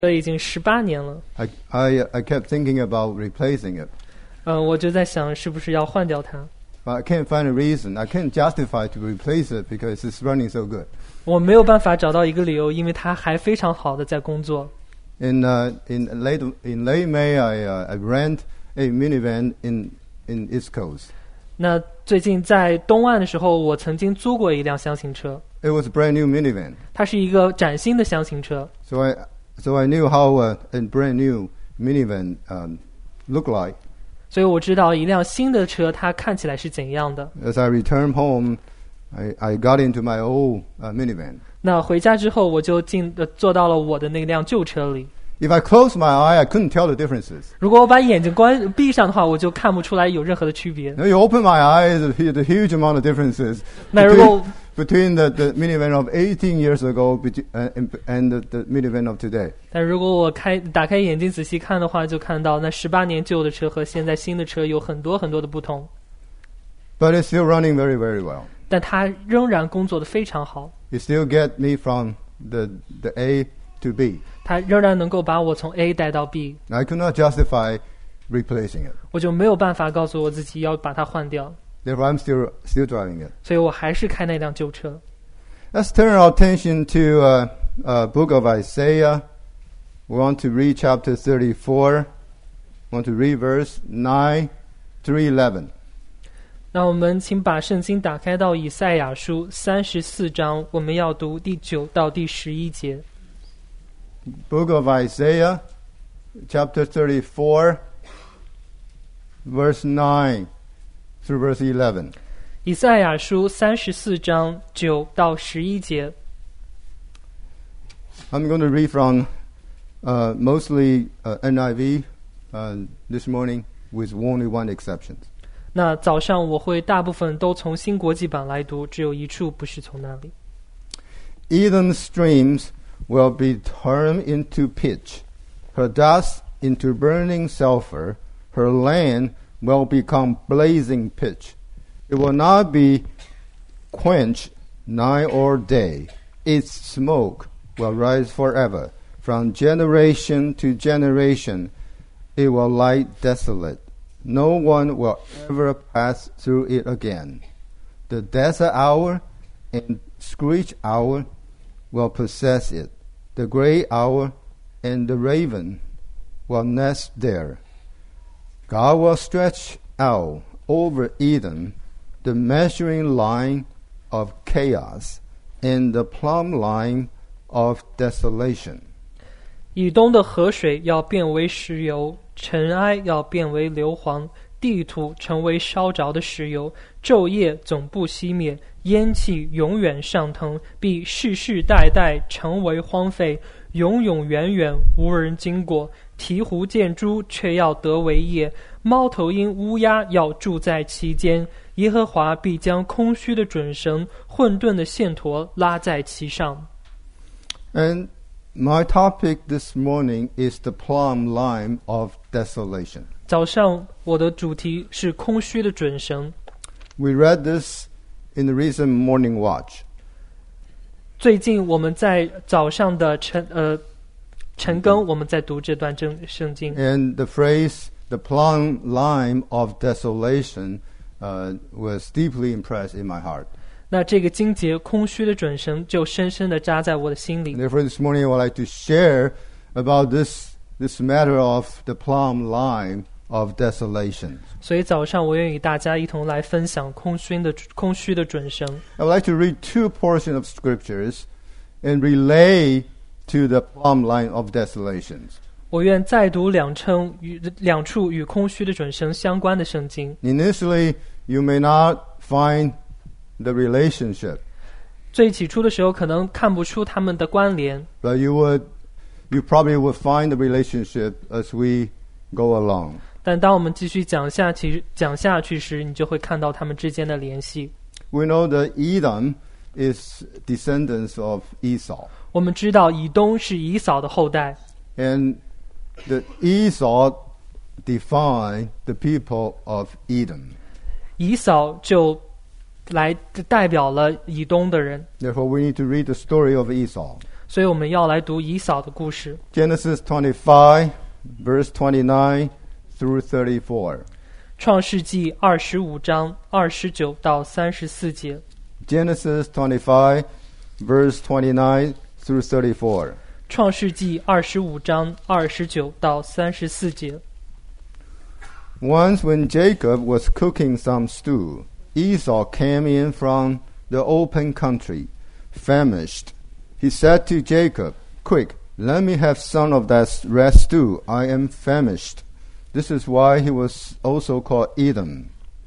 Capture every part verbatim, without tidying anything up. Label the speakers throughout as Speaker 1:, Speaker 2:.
Speaker 1: 这已经十八年了。
Speaker 2: I, I, I kept thinking about replacing it.
Speaker 1: 嗯、呃，我就在想是不是要换掉它。
Speaker 2: But I can't find a reason. I can't justify to replace it because it's running so good.
Speaker 1: 我没有办法找到一个理由，因为它还非常好的在工作。
Speaker 2: In, uh, in, late, in late May, I, uh, I rent a minivan in, in East Coast.
Speaker 1: 那最近在东岸的时候，我曾经租过一辆箱型车。
Speaker 2: It was a brand new minivan.
Speaker 1: 它是一个崭新的箱型车。
Speaker 2: So I, so I knew how uh, a brand new minivan um, looked like.
Speaker 1: 所以我知道一辆新的车它看起来是怎样的。
Speaker 2: As I returned home, I, I got into my old uh, minivan.
Speaker 1: 那回家之后，我就进呃坐到了我的那辆旧车里。
Speaker 2: If I closed my eye, I couldn't tell the differences.
Speaker 1: 如果我把眼睛关闭上的话，我就看不出来有任何的区别。
Speaker 2: Now you open my eyes, there's a huge amount of differences
Speaker 1: 那如果
Speaker 2: between, between the, the minivan of eighteen years ago between, uh, and, and the, the minivan of today.
Speaker 1: 但如果我开打开眼睛仔细看的话，就看到那十八年旧的车和现在新的车有很多很多的不同。
Speaker 2: But it's still running very, very well.
Speaker 1: 但它仍然工作的非常好，
Speaker 2: It still get me from the, the A to B.
Speaker 1: 它仍然能够把我从 A 带到 B。
Speaker 2: I could not justify replacing it.
Speaker 1: 我就没有办法告诉我自己要把它换掉，
Speaker 2: Therefore, I'm still, still driving it.
Speaker 1: 所以我还是开那辆旧车。
Speaker 2: Let's turn our attention to uh, uh, book of Isaiah. We want to read chapter thirty-four. We want to read verse nine through eleven.
Speaker 1: 那我们请把圣经打开到以赛亚书三十四章，我们要读第九到第十一节。
Speaker 2: Book of Isaiah, chapter thirty-four, verse nine through verse eleven.
Speaker 1: 以赛亚书三十四章九到十一节。
Speaker 2: I'm going to read from uh, mostly uh, N I V uh, this morning, with only one exception.
Speaker 1: 那早上我会大部分都从新国际版来读，只有一处不是从那里。
Speaker 2: Edom's streams will be turned into pitch, her dust into burning sulfur, her land will become blazing pitch. It will not be quenched night or day. Its smoke will rise forever. From generation to generation, it will lie desolate. No one will ever pass through it again. The desert hour and screech hour will possess it. The gray hour and the raven will nest there. God will stretch out over Eden the measuring line of chaos and the plumb line of desolation.
Speaker 1: 以东的河水要变为石油，尘埃要变为硫磺，地土成为烧着的石油，昼夜总不熄灭，烟气永远上腾，必世世代代成为荒废，永永远远无人经过。鹈鹕见猪，却要得为业；猫头鹰、乌鸦要住在其间。耶和华必将空虚的准绳、混沌的线砣拉在其上。
Speaker 2: And my topic this morning is the plumb line of desolation.
Speaker 1: 早上我的主题是空虚的准绳。
Speaker 2: We read this in the recent morning watch.
Speaker 1: 最近我们在早上的晨呃晨更，我们在读这段正圣经。
Speaker 2: And the phrase, the plumb line of desolation, uh, was deeply impressed in my heart.
Speaker 1: 那这个经节空虚的准绳就深深地扎在我的心里。
Speaker 2: Therefore, this morning I would like to share about this, this matter of the plumb line of desolation.
Speaker 1: 所以早上我愿与大家一同来分享空虚的空虚的准绳。
Speaker 2: I would like to read two portions of scriptures and relay to the plumb line of desolations.
Speaker 1: 我愿再读两称与两处与空虚的准绳相关的圣经。
Speaker 2: Initially, you may not find the relationship,
Speaker 1: 最起初的时候可能看不出他们的关联，
Speaker 2: but you would, you probably would find the relationship as we go along.
Speaker 1: 但当我们继续讲下去讲下去时，你就会看到他们之间的联系。
Speaker 2: We know that Edom is descendants of Esau,
Speaker 1: 我们知道以东是以扫的后代，
Speaker 2: and the Esau defined the people of Edom.
Speaker 1: 以扫就来代表了以东的人，
Speaker 2: Therefore, we need to read the story of Esau.
Speaker 1: 所以我们要来读以扫的故事。
Speaker 2: Genesis twenty-five, verse twenty-nine through thirty-four.
Speaker 1: 创世纪二十五章二十九到三十四节。
Speaker 2: Genesis twenty-five, verse twenty-nine through thirty-four.
Speaker 1: 创世纪二十五章二十九到三十四节。
Speaker 2: Once when Jacob was cooking some stew, Esau came in from the open country, famished. He said to Jacob, "Quick, let me have some of that red stew. I am famished." This is why he was also called Edom.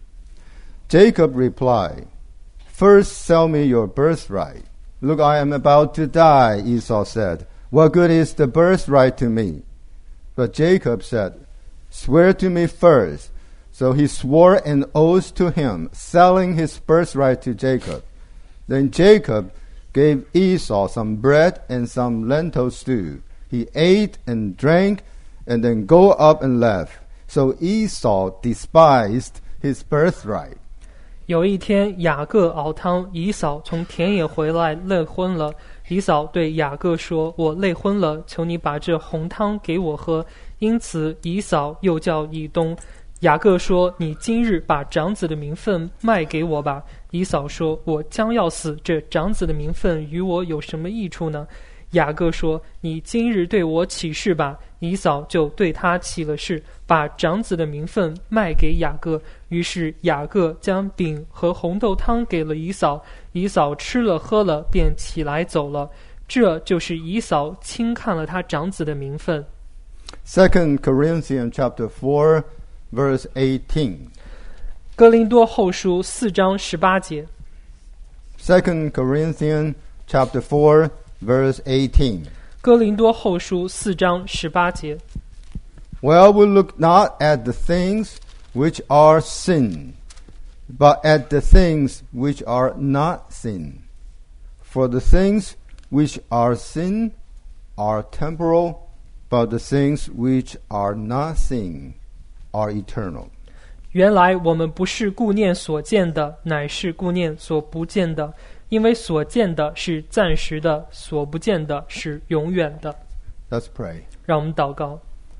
Speaker 2: Jacob replied, "First sell me your birthright." "Look, I am about to die," Esau said. "What good is the birthright to me?" But Jacob said, "Swear to me first." So he swore an oath to him, selling his birthright to Jacob. Then Jacob gave Esau some bread and some lentil stew. He ate and drank, and then go up and left. So Esau despised his birthright.
Speaker 1: 有一天，雅各熬汤，以扫从田野回来，累昏了。以扫对雅各说：“我累昏了，求你把这红汤给我喝。”因此，以扫又叫以东。雅各说：“你今日把长子的名分卖给我吧。”以扫说：“我将要死，这长子的名分与我有什么益处呢？”雅各说：“你今日对我起誓吧。”以扫就对他起了誓，把长子的名分卖给雅各。于是雅各将饼和红豆汤给了以扫，以扫吃了喝了，便起来走了。这就是以扫轻看了他长子的名分。
Speaker 2: Second Corinthians chapter four, verse eighteen.
Speaker 1: 哥林多后书四章十八节。
Speaker 2: Second Corinthians chapter four, verse eighteen.
Speaker 1: 哥林多后书四章十八节。
Speaker 2: Well, we look not at the things which are sin, but at the things which are not sin. For the things which are sin are temporal, but the things which are not sin are eternal.
Speaker 1: 原来我们不是顾念所见的，乃是顾念所不见的，因为所见的是暂时的，所不见的是永远的。
Speaker 2: Let's pray.
Speaker 1: 让我们祷告。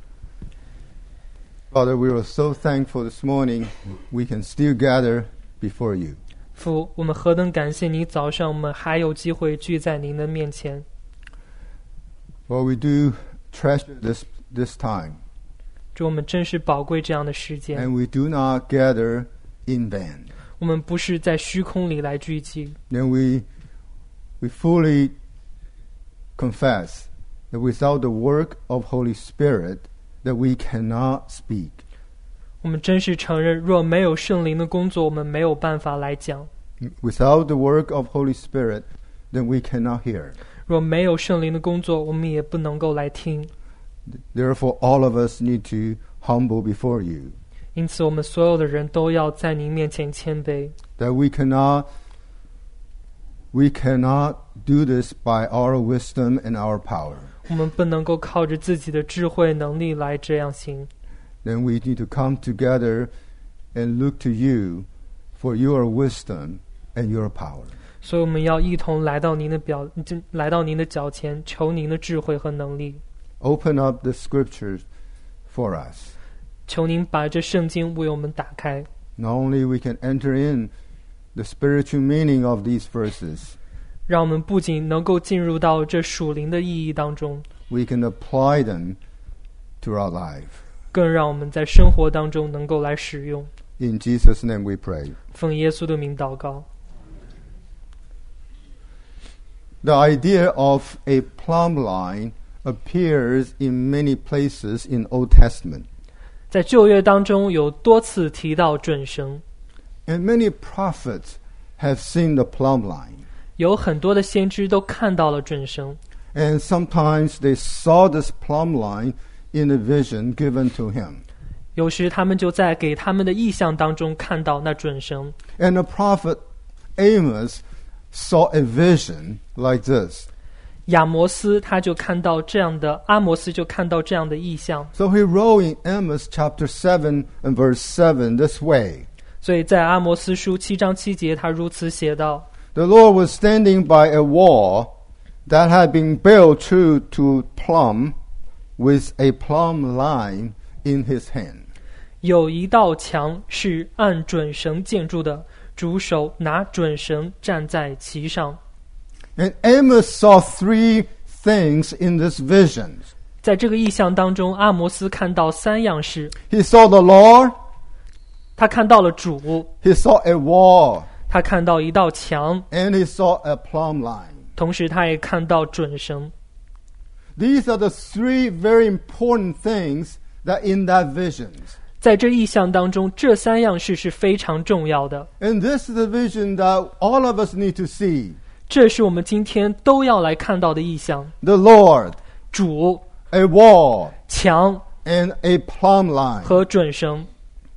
Speaker 2: Father, we are so thankful this morning we can still gather before you.
Speaker 1: 父，我们何等感谢你，早上我们还有机会聚在您的面前。
Speaker 2: Lord, we do treasure this, this time,
Speaker 1: 主，我们真是宝贵这样的时间。
Speaker 2: and we do not gather in vain.
Speaker 1: 我们不是在虚空里来聚集。
Speaker 2: Then we, we fully confess that without the work of Holy Spirit, that we cannot speak.
Speaker 1: 我们真是承认，若没有圣灵的工作，我们没有办法来讲。
Speaker 2: Without the work of Holy Spirit, then we cannot hear.
Speaker 1: 若没有圣灵的工作，我们也不能够来听。
Speaker 2: Therefore, all of us need to humble before you,
Speaker 1: 因此，我们所有的人都要在您面前谦卑。
Speaker 2: that we cannot, we cannot do this by our wisdom and our power.
Speaker 1: 我们不能够靠着自己的智慧能力来这样行。
Speaker 2: Then we need to come together and look to you for your wisdom and your power.
Speaker 1: 所以我们要一同来到您的表，来到您的脚前，求您的智慧和能力。
Speaker 2: Open up the scriptures for us.
Speaker 1: 求您把这圣经为我们打开。
Speaker 2: Not only we can enter in the spiritual meaning of these verses,
Speaker 1: 让我们不仅能够进入到这属灵的意义当中，
Speaker 2: we can apply them to our life.
Speaker 1: 更让我们在生活当中能够来使用。
Speaker 2: In Jesus' name we pray.
Speaker 1: 奉耶稣的名祷告。
Speaker 2: The idea of a plumb line appears in many places in Old Testament.
Speaker 1: 在旧约当中有多次提到准绳，
Speaker 2: And many prophets have seen the plumb line.
Speaker 1: 有很多的先知都看到了准绳，
Speaker 2: And sometimes they saw this plumb line in a vision given to him.
Speaker 1: 有时他们就在给他们的意象当中看到那准绳。
Speaker 2: And the prophet Amos saw a vision like this.
Speaker 1: 亚摩斯他就看到这样的，阿摩斯就看到这样的意象，
Speaker 2: So he wrote in Amos chapter seven and verse seven this way.
Speaker 1: 所以在阿摩斯书七章七节，他如此写道：
Speaker 2: The Lord was standing by a wall that had been built true to plumb with a plumb line in his hand.
Speaker 1: 有一道墙是按准绳建筑的，主手拿准绳站在其上。
Speaker 2: And Amos saw three things in this vision.
Speaker 1: 在这个意象当中，阿摩斯看到三样事。
Speaker 2: He saw the Lord,
Speaker 1: 他看到了主，
Speaker 2: he saw a wall,
Speaker 1: 他看到一道墙，
Speaker 2: and he saw a plumb line.
Speaker 1: 同时他也看到准绳。
Speaker 2: These are the three very important things that in that vision.
Speaker 1: 在这意象当中，这三样事是非常重要的。
Speaker 2: And this is the vision that all of us need to see.
Speaker 1: 这是我们今天都要来看到的意象。
Speaker 2: The Lord,
Speaker 1: 主、
Speaker 2: a wall,
Speaker 1: 墙
Speaker 2: and a plumb line.
Speaker 1: 和准绳。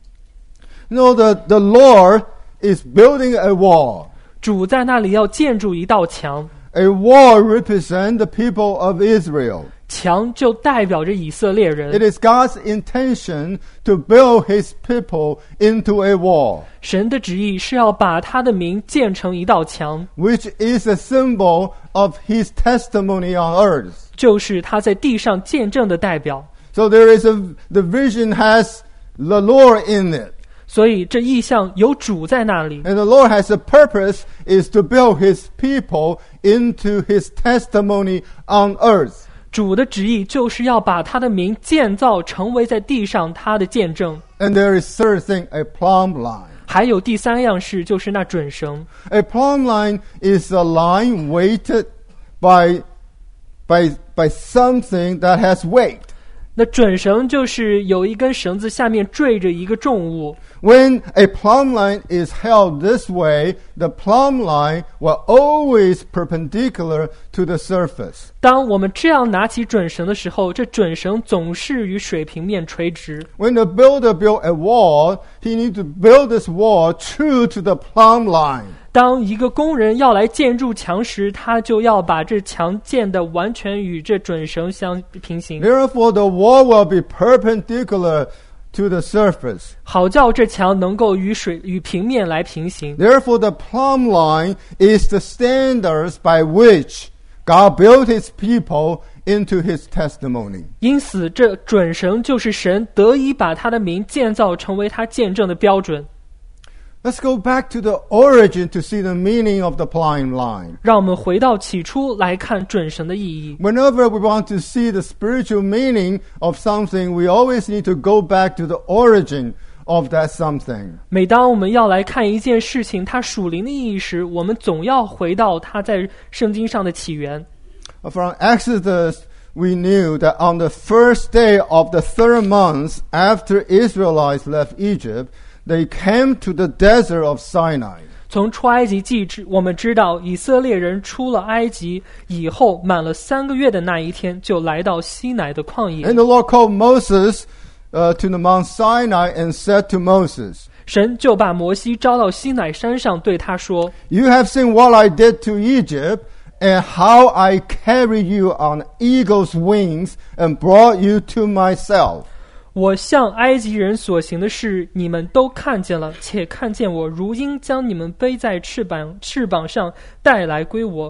Speaker 2: You know, the, the Lord is building a wall.
Speaker 1: 主在那里要建筑一道墙，
Speaker 2: A wall represents the people of Israel.
Speaker 1: 墙就代表着以色列
Speaker 2: It
Speaker 1: 人。
Speaker 2: is God's intention to build his people into a wall,
Speaker 1: 神的旨意是要把他的名建成一道墙，
Speaker 2: which is a symbol of his testimony on earth.
Speaker 1: 就是他在地上见证的代表。
Speaker 2: So there is a, the vision has the Lord in it.
Speaker 1: 所以这意象有主在那里，
Speaker 2: And the Lord has a purpose is to build his people into his testimony on earth.
Speaker 1: 主的旨意就是要把他的名建造成为在地上他的见证。
Speaker 2: And there is third thing, a plumb line.
Speaker 1: 还有第三样事，就是那准绳。
Speaker 2: A plumb line is a line weighted by, by, by something that has weight.
Speaker 1: 那准绳就是有一根绳子下面坠着一个重物。
Speaker 2: When a plumb line is held this way, the plumb line will always perpendicular to the surface.
Speaker 1: 当我们这样拿起准绳的时候，这准绳总是与水平面垂直。
Speaker 2: When the builder built a wall, he needs to build this wall true to the plumb line.
Speaker 1: 当一个工人要来建筑墙时，他就要把这墙建得完全与这准绳相平行，
Speaker 2: Therefore, the wall will be perpendicular to the surface.
Speaker 1: 好叫这墙能够与水与平面来平行。
Speaker 2: Therefore, the plumb line is the standards by which God built his people into his testimony.
Speaker 1: 因此，这准绳就是神得以把他的名建造成为他见证的标准。
Speaker 2: Let's go back to the origin to see the meaning of the plumb line.
Speaker 1: 让我们回到起初来看准绳的意义。
Speaker 2: Whenever we want to see the spiritual meaning of something, we always need to go back to the origin of that something.
Speaker 1: 每当我们要来看一件事情它属灵的意义时，我们总要回到它在圣经上的起源。
Speaker 2: From Exodus, we knew that on the first day of the third month after Israelites left Egypt, they came to the desert of Sinai.
Speaker 1: 从出埃及记知，我们知道以色列人出了埃及以后，满了三个月的那一天，就来到西乃的旷野。
Speaker 2: And the Lord called Moses uh, to the Mount Sinai and said to Moses,
Speaker 1: 神就把摩西招到西乃山上，对他说：
Speaker 2: You have seen what I did to Egypt, and how I carried you on eagle's wings and brought you to myself.
Speaker 1: 我向埃及人所行的事，你们都看见了，且看见我如鹰将你们背在翅膀翅膀上带来归我。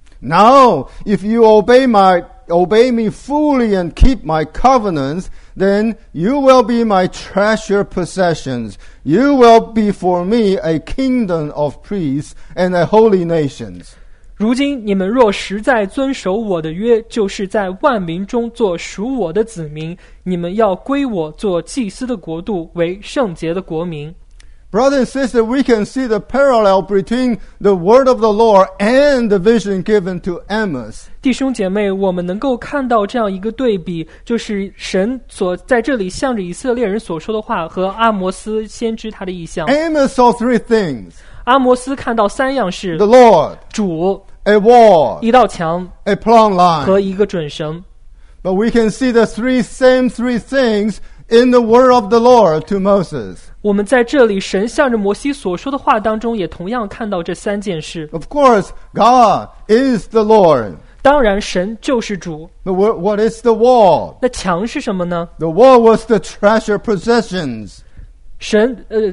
Speaker 2: Now, if you obey my obey me fully and keep my covenants, then you will be my treasured possessions. You will be for me a kingdom of priests and a holy nation.
Speaker 1: 如今你们若实在遵守我的约，就是在万民中做属我的子民，你们要归我做祭司的国度，为圣洁的国民。
Speaker 2: Brother and sister, we can see the parallel between the word of the Lord and the vision given to Amos.
Speaker 1: 弟兄姐妹，我们能够看到这样一个对比，就是神所在这里向着以色列人所说的话和阿摩斯先知他的意象。
Speaker 2: Amos saw three things:
Speaker 1: 阿摩斯看到三样事：
Speaker 2: the Lord,
Speaker 1: 主、
Speaker 2: a wall,
Speaker 1: 一道墙
Speaker 2: a plumb line.
Speaker 1: 和一个准绳。
Speaker 2: But we can see the three same three things in the word of the Lord to Moses.
Speaker 1: 我们在这里神向着摩西所说的话当中，也同样看到这三件事。
Speaker 2: Of course, God is the Lord.
Speaker 1: 当然，神就是主。
Speaker 2: The word, what is the wall?
Speaker 1: 那墙是什么呢？
Speaker 2: The wall was the treasure possessions.
Speaker 1: 神呃，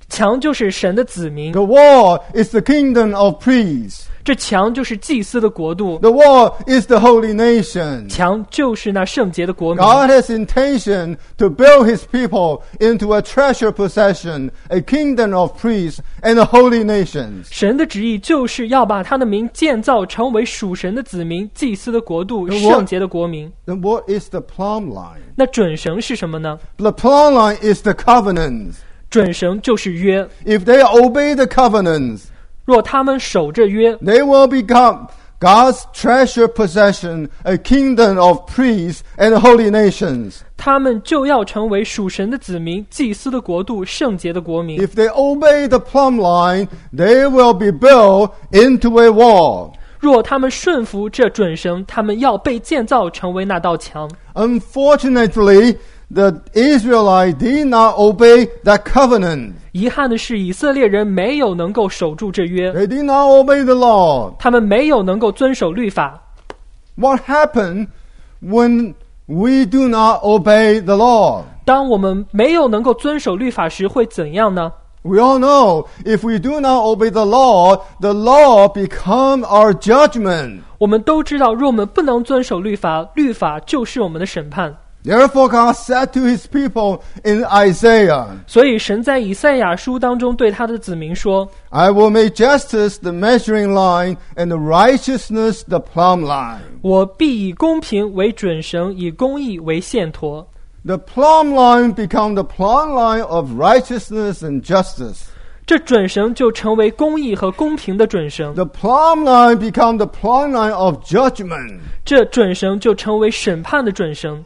Speaker 1: 墙就是神的子民，
Speaker 2: The wall is the kingdom of priests.
Speaker 1: 这墙就是祭司的国度，
Speaker 2: The wall is the holy nation.
Speaker 1: 墙就是那圣洁的国民。
Speaker 2: God has intention to build his people into a treasure possession, a kingdom of priests and a holy nations.
Speaker 1: 神的旨意就是要把他的名建造成为属神的子民、祭司的国度、
Speaker 2: The what-
Speaker 1: 圣洁的国民。
Speaker 2: Then what is the plumb line?
Speaker 1: 那准绳是什么呢？
Speaker 2: The plumb line is the covenants.
Speaker 1: 准绳就是约，
Speaker 2: If they obey the covenants,
Speaker 1: 若他们守着约，
Speaker 2: they will become God's treasure possession, a kingdom of priests and holy nations.
Speaker 1: 他们就要成为属神的子民、祭司的国度、圣洁的国民。
Speaker 2: If they obey the plumb line, they will be built into a wall.
Speaker 1: 若他们顺服这准绳，他们要被建造成为那道墙。
Speaker 2: Unfortunately, the Israelites did not obey that covenant.
Speaker 1: 遗憾的是，以色列人没有能够守住这约，
Speaker 2: They did not obey the law.
Speaker 1: 他们没有能够遵守律法。
Speaker 2: What happened when we do not obey the law?
Speaker 1: 当我们没有能够遵守律法时，会怎样呢？
Speaker 2: We all know if we do not obey the law, the law become our judgment.
Speaker 1: 我们都知道，若我们不能遵守律法，律法就是我们的审判。
Speaker 2: Therefore, God said to his people in Isaiah,
Speaker 1: 所以神在以赛亚书当中对他的子民说，
Speaker 2: I will make justice the measuring line and the righteousness the plumb line.
Speaker 1: 我必以公平为准绳，以公义为线砣。
Speaker 2: The plumb line become the plumb line of righteousness and justice.
Speaker 1: 这准绳就成为公义和公平的准绳，
Speaker 2: The plumb line become the plumb line of judgment.
Speaker 1: 这准绳就成为审判的准绳。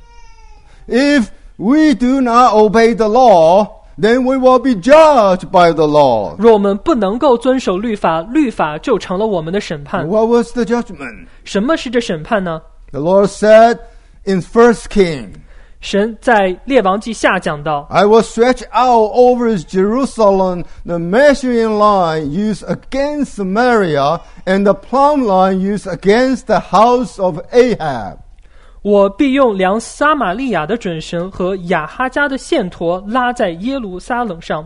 Speaker 2: If we do not obey the law, then we will be judged by the law.
Speaker 1: 若我们不能够遵守律法，律法就成了我们的审判。
Speaker 2: What was the judgment?
Speaker 1: 什么是这审判呢？
Speaker 2: The Lord said in First King,
Speaker 1: 神在列王记下讲到，
Speaker 2: I will stretch out over Jerusalem the measuring line used against Samaria and the plumb line used against the house of Ahab.
Speaker 1: 我必用量撒玛利亚的准绳和亚哈家的线砣拉在耶路撒冷上。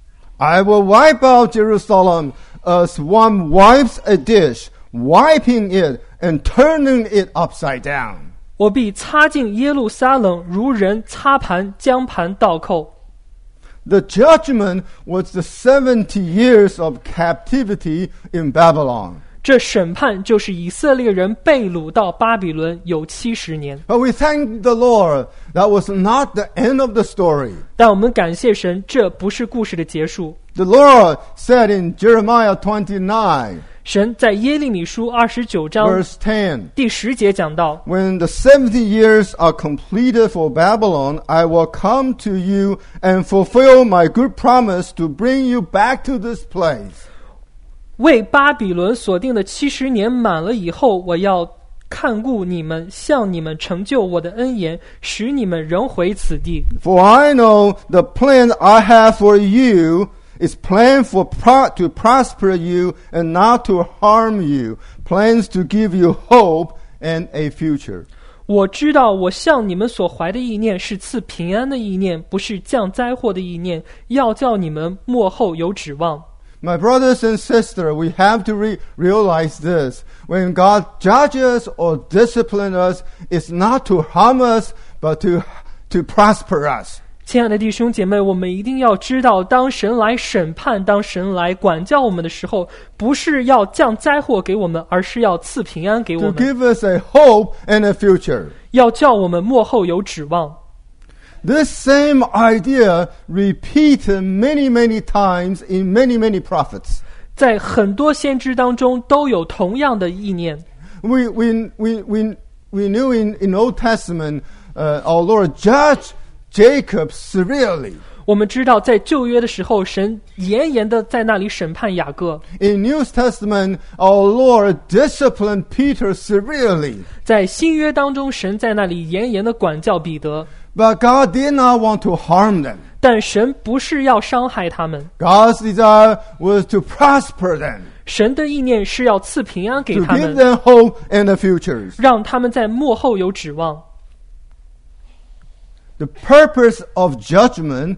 Speaker 2: I will wipe out Jerusalem as one wipes a dish, wiping it and turning it upside down.
Speaker 1: 我必擦净耶路撒冷，如人擦盘，将盘倒扣。
Speaker 2: The judgment was the seventy years of captivity in Babylon.
Speaker 1: 这审判就是以色列人被掳到巴比伦有七十年。
Speaker 2: But we thank the Lord that was not the end of the story.
Speaker 1: 但我们感谢神，这不是故事的结束。
Speaker 2: The Lord said in Jeremiah twenty-nine,
Speaker 1: 神在耶利米书二十九章
Speaker 2: verse ten,
Speaker 1: 第十节讲到，
Speaker 2: When the seventy years are completed for Babylon, I will come to you and fulfill my good promise to bring you back to this place.
Speaker 1: 为巴比伦所定的七十年满了以后，我要看顾你们，向你们成就我的恩言，使你们仍回此地。
Speaker 2: For I know the plan I have for you is plan for pro- to prosper you and not to harm you, plans to give you hope and a future.
Speaker 1: 我知道我向你们所怀的意念是赐平安的意念，不是降灾祸的意念，要叫你们末后有指望。
Speaker 2: My brothers and sisters, we have to re- realize this. When God judges or disciplines us, it's not to harm us, but to, to prosper us.
Speaker 1: 亲爱的弟兄姐妹，我们一定要知道，当神来审判，当神来管教我们的时候，不是要降灾祸给我们，而是要赐平安给我
Speaker 2: To
Speaker 1: 们，
Speaker 2: give us a hope and a future.
Speaker 1: 要叫我们末后有指望。
Speaker 2: This same idea repeated many, many times in many, many prophets.
Speaker 1: 在很多先知当中都有同样的意念。
Speaker 2: We, we, we, we, we knew in, in Old Testament, uh, our Lord judged Jacob severely.
Speaker 1: 我们知道在旧约的时候，神严严的在那里审判雅各。
Speaker 2: In New Testament, our Lord disciplined Peter severely.
Speaker 1: 在新约当中，神在那里严严的管教彼得。
Speaker 2: But God did not want to harm them.
Speaker 1: 但神不是要伤害他们，
Speaker 2: God's desire was to prosper them,
Speaker 1: 神的意念是要赐平安给
Speaker 2: to
Speaker 1: 他
Speaker 2: give
Speaker 1: 们，
Speaker 2: them hope and a future.
Speaker 1: 让他们在末后有指望。
Speaker 2: The purpose of judgment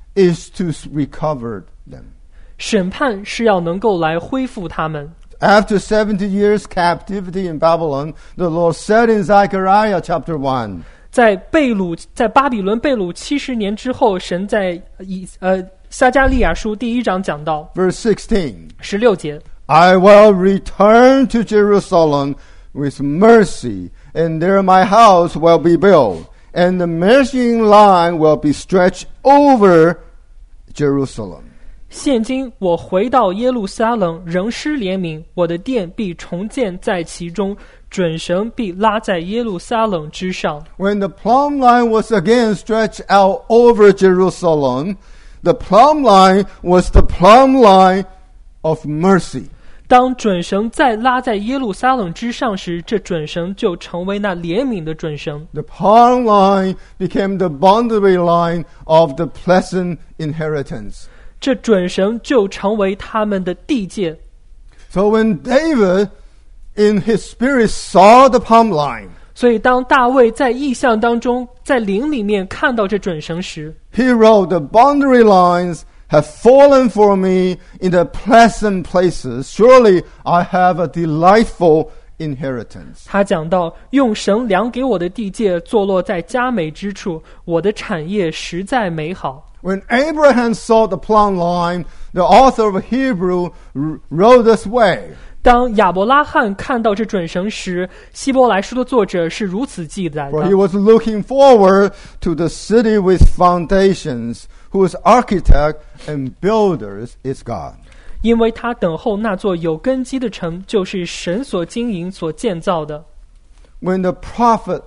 Speaker 2: is to recover them.
Speaker 1: 审判是要能够来恢复他们。
Speaker 2: After seventy years captivity in Babylon, the Lord said in Zechariah chapter one,
Speaker 1: 在被掳，在巴比伦被掳七十年之后，神在以呃撒迦利亚书第一章讲到
Speaker 2: verse sixteen,
Speaker 1: 十六节，
Speaker 2: I will return to Jerusalem with mercy, and there my house will be built, and the measuring line will be stretched over Jerusalem.
Speaker 1: 现今我回到耶路撒冷，仍施怜悯，我的殿必重建在其中，准绳必拉在耶路撒冷之上。
Speaker 2: When the plumb line was again stretched out over Jerusalem, the plumb line was the plumb line of mercy.
Speaker 1: 当准绳再拉在耶路撒冷之上时，这准绳就成为那怜悯的准绳。
Speaker 2: The plumb line became the boundary line of the pleasant inheritance.
Speaker 1: 这准绳就成为他们的地界。
Speaker 2: So when David in his spirit saw the plumb line,
Speaker 1: 所以当大卫在异象当中，在灵里面看到这准绳时，
Speaker 2: he wrote, the boundary lines have fallen for me in the pleasant places. Surely I have a delightful inheritance.
Speaker 1: 他讲到用绳量给我的地界坐落在佳美之处，我的产业实在美好。
Speaker 2: When Abraham saw the plumb line, the author of Hebrew wrote this way.
Speaker 1: 当亚伯拉罕看到这准绳时，希伯来书的作者是如此记载
Speaker 2: For he
Speaker 1: 的：
Speaker 2: was looking forward to the city with foundations, whose architect and builders is God.
Speaker 1: 因为他等候那座有根基的城，就是神所经营、所建造的。
Speaker 2: When the prophet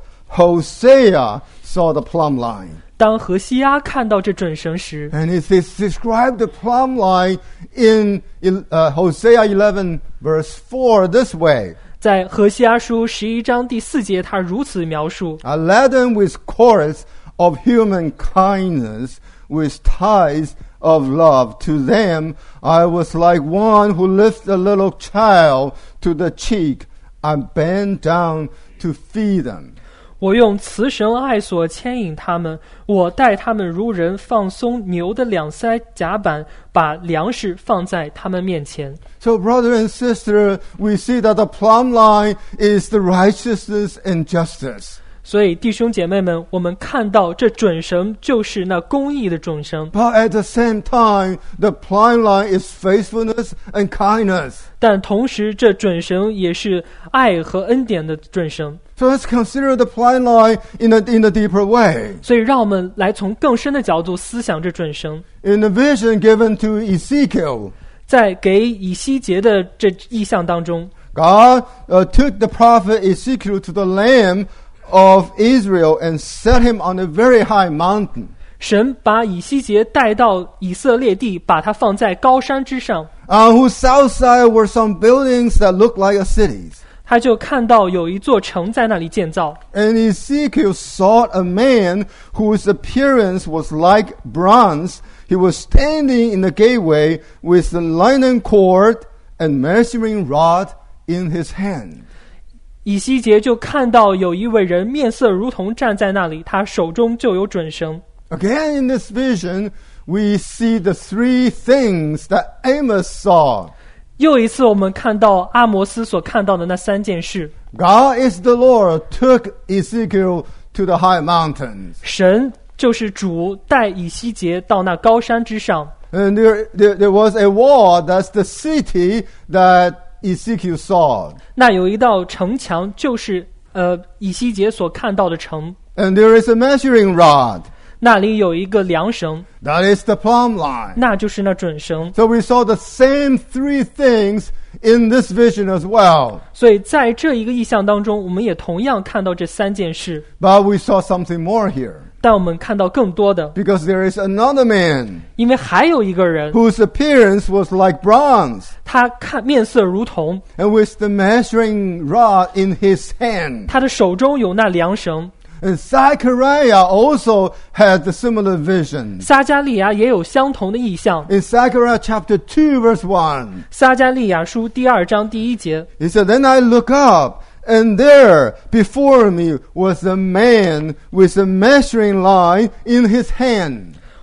Speaker 2: Hosea saw the plumb line,
Speaker 1: 当何西阿看到这准绳时，
Speaker 2: and he described the plumb line in uh, Hosea eleven verse four this way.
Speaker 1: 在何西阿书十一章第四节，他如此描述：
Speaker 2: I led them with cords of human kindness, with ties of love. To them I was like one who lifts a little child to the cheek. I bent down to feed them.
Speaker 1: 我用慈神爱所牵引他们，我待他们如人放松牛的两腮甲板，把粮食放在他们面前。
Speaker 2: So brother and sister, we see that the plumb line is the righteousness and justice.
Speaker 1: 所以弟兄姐妹们，我们看到这准绳就是那公义的准绳，
Speaker 2: But at the same time, the plumb line is faithfulness and kindness.
Speaker 1: 但同时这准绳也是爱和恩典的准绳。
Speaker 2: So let's consider the plumb line in a, in a deeper way.
Speaker 1: 所以让我们来从更深的角度思想这准绳。
Speaker 2: In the vision given to Ezekiel,
Speaker 1: 在给以西结的这意象当中，
Speaker 2: God uh, took the prophet Ezekiel to the land of Israel and set him on a very high mountain.
Speaker 1: 神把以西结带到以色列地，把它放在高山之上，
Speaker 2: On whose south side were some buildings that looked like a cities.
Speaker 1: 他就看到有一座城在那里建造。
Speaker 2: And Ezekiel saw a man whose appearance was like bronze. He was standing in the gateway with the linen cord and measuring rod in his hand.
Speaker 1: 以西结就看到有一位人面色如同站在那里，他手中就有准绳。
Speaker 2: Again in this vision, we see the three things that Amos saw.
Speaker 1: 又一次我们看到阿摩斯所看到的那三件事。
Speaker 2: God is the Lord took Ezekiel to the high mountains.
Speaker 1: 神就是主带以西结到那高山之上。
Speaker 2: And there, there, there was a wall, that's the city that Ezekiel saw.
Speaker 1: 那有一道城墙，就是呃以西结所看到的城。
Speaker 2: And there is a measuring rod.
Speaker 1: 那里有一个量绳，
Speaker 2: That is the plumb line.
Speaker 1: 那就是那准绳。
Speaker 2: So we saw the same three things in this vision as well.
Speaker 1: 所以在这一个意象当中，我们也同样看到这三件事，
Speaker 2: But we saw something more here.
Speaker 1: 但我们看到更多的，
Speaker 2: Because there is another man
Speaker 1: 因为还有一个人，
Speaker 2: whose appearance was like bronze,
Speaker 1: 他看面色如铜，
Speaker 2: and with the measuring rod in his hand.
Speaker 1: 他的手中有那量绳。
Speaker 2: And Zechariah also had the similar vision.
Speaker 1: 撒迦利亚也有相同的意象。
Speaker 2: In Zechariah chapter two verse one,
Speaker 1: 撒迦利亚书第二章第一节，
Speaker 2: he said, Then I look up, and there before me was a man with a measuring line in his hand.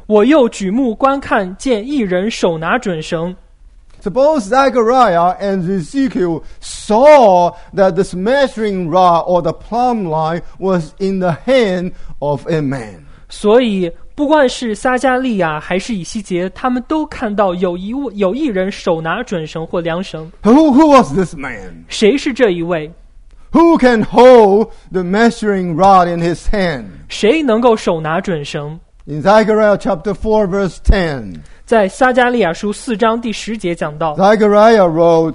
Speaker 1: 我又举目观看，见一人手拿准绳。
Speaker 2: Suppose Zechariah and Ezekiel saw that this measuring rod or the plumb line was in the hand of a man.
Speaker 1: 所以不管是撒迦利亚还是以西结，他们都看到有一有一人手拿准绳或量绳。
Speaker 2: Who, who was this man?
Speaker 1: 谁是这一位？
Speaker 2: Who can hold the measuring rod in his hand?
Speaker 1: 谁能够手拿准绳？
Speaker 2: In Zechariah chapter four verse ten,
Speaker 1: 在撒迦利亚书四章第十节讲到，
Speaker 2: Zechariah wrote,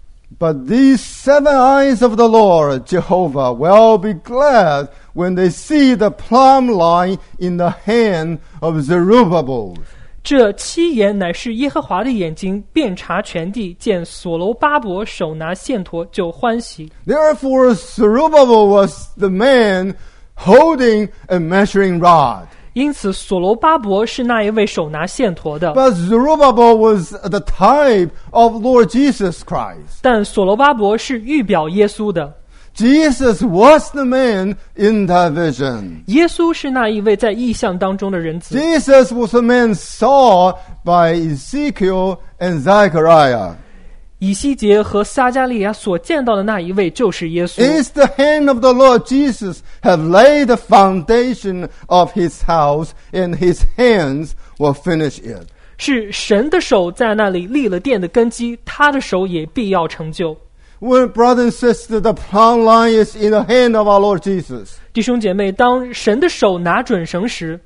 Speaker 2: But these seven eyes of the Lord Jehovah will be glad when they see the plumb line in the hand of Zerubbabel.
Speaker 1: 这七眼乃是耶和华的眼睛，遍察全地，见所罗巴伯手拿线砣就欢喜。
Speaker 2: Therefore Zerubbabel was the man holding a measuring rod.
Speaker 1: 因此，所罗巴伯是那一位手拿线砣的。
Speaker 2: But Zerubbabel was the type of Lord Jesus Christ.
Speaker 1: 但所罗巴伯是预表耶稣的。
Speaker 2: Jesus was the man in that vision.
Speaker 1: 耶稣是那一位在异象当中的人子。
Speaker 2: Jesus was the man saw by Ezekiel and Zechariah.
Speaker 1: 以西结和撒迦利亚所见到的那一位就是耶稣。
Speaker 2: Is the hand of the Lord Jesus have laid the foundation of his house, and his hands will finish it.
Speaker 1: 是神的手在那里立了殿的根基，他的手也必要成就。
Speaker 2: When brother and sister, the plumb line is in the hand of our Lord Jesus.
Speaker 1: 弟兄姐妹，当神的手拿准绳时，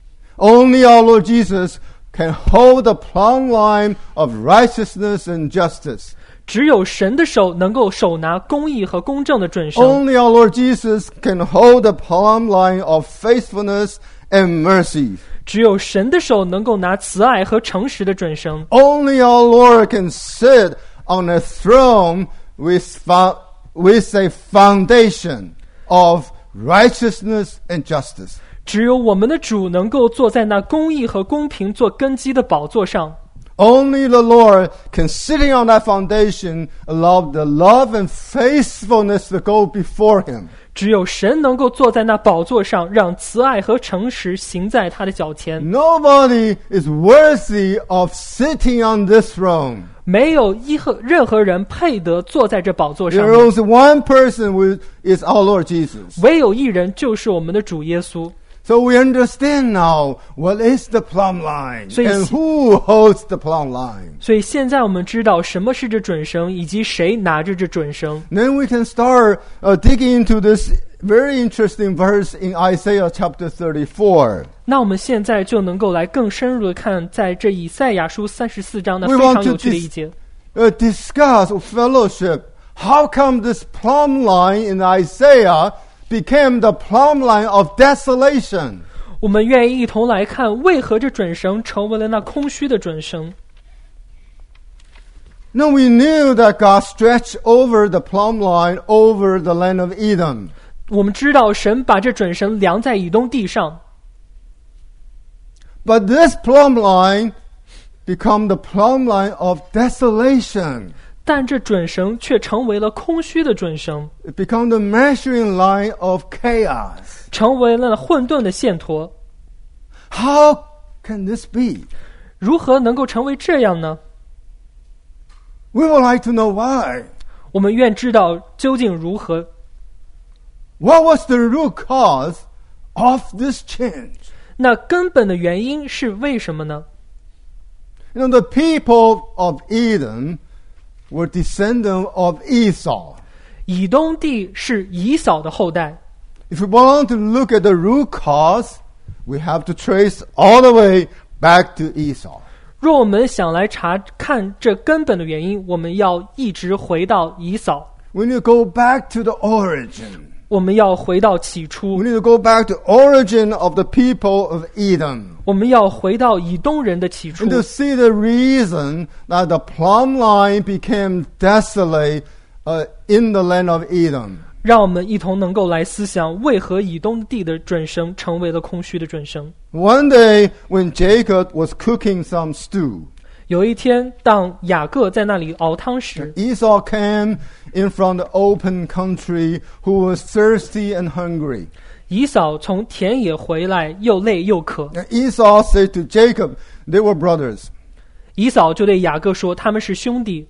Speaker 2: Only our Lord Jesus can hold the plumb line of righteousness and justice.
Speaker 1: 只有神的手能够手拿公义和公正的准绳。
Speaker 2: Only our Lord Jesus can hold the plumb line of faithfulness and mercy.
Speaker 1: 只有神的手能够拿慈爱和诚实的准绳。
Speaker 2: Only our Lord can sit on a throne with, fo- with a foundation of righteousness and justice.
Speaker 1: 只有我们的主能够坐在那公义和公平做根基的宝座上。
Speaker 2: Only the Lord can, sitting on that foundation, allow the love and faithfulness to go before him.
Speaker 1: 只有神能够坐在那宝座上，让慈爱和诚实行在他的脚前。
Speaker 2: Nobody is worthy of sitting on this throne.
Speaker 1: 没有一和任何人配得坐在这宝座上
Speaker 2: There
Speaker 1: 面，
Speaker 2: is one person who is our Lord Jesus.
Speaker 1: 唯有一人，就是我们的主耶稣。
Speaker 2: So we understand now what is the plumb line
Speaker 1: 所以
Speaker 2: and who holds the plumb line.
Speaker 1: 所以现在我们知道什么是这准绳，以及谁拿着这准绳。
Speaker 2: Then we can start uh, digging into this very interesting verse in Isaiah chapter thirty-four.
Speaker 1: 那我们现在就能够来更深入的看，在这以赛亚书三十四章的
Speaker 2: We
Speaker 1: 非
Speaker 2: want
Speaker 1: 常
Speaker 2: to
Speaker 1: 有趣的
Speaker 2: dis-
Speaker 1: 一节。
Speaker 2: Uh, discuss fellowship. How come this plumb line in Isaiah became the plumb line of desolation?
Speaker 1: 我们愿意一同来看，为何这准绳成为了那空虚的准绳。
Speaker 2: No, we knew that God stretched over the plumb line over the land of Edom.
Speaker 1: 我们知道神把这准绳量在以东地上，
Speaker 2: But this plumb line become the plumb line of desolation.
Speaker 1: 但这准绳却成为了空虚的准绳，
Speaker 2: It become the measuring line of chaos.
Speaker 1: 成为了混沌的线砣。
Speaker 2: How can this be?
Speaker 1: 如何能够成为这样呢？
Speaker 2: We would like to know why.
Speaker 1: 我们愿知道究竟如何。
Speaker 2: What was the root cause of this change?
Speaker 1: 那根本的原因是为什么呢？
Speaker 2: You know, the people of Edom were descendants of Esau.
Speaker 1: 以东地是以扫的后代。
Speaker 2: If we want to look at the root cause, we have to trace all the way back to Esau.
Speaker 1: 若我们想来查看这根本的原因，我们要一直回到以扫，
Speaker 2: We need to go back to the origin.
Speaker 1: 我们要回到起初
Speaker 2: We，need to go back to origin of the people of Edom.
Speaker 1: 我们要回到以东人的起初
Speaker 2: And，to see the reason that the plumb line became desolate uh, in the land of Edom.
Speaker 1: 让我们一同能够来思想，为何以东地的准绳成为了空虚的准绳。
Speaker 2: One day when Jacob was cooking some stew,
Speaker 1: 有一天，当雅各在那里熬汤时，
Speaker 2: Esau came in from the open country who was thirsty and hungry.
Speaker 1: 以扫从田野回来，又累又渴。
Speaker 2: And Esau said to Jacob, they were brothers,
Speaker 1: 以扫就对雅各说，他们是兄弟。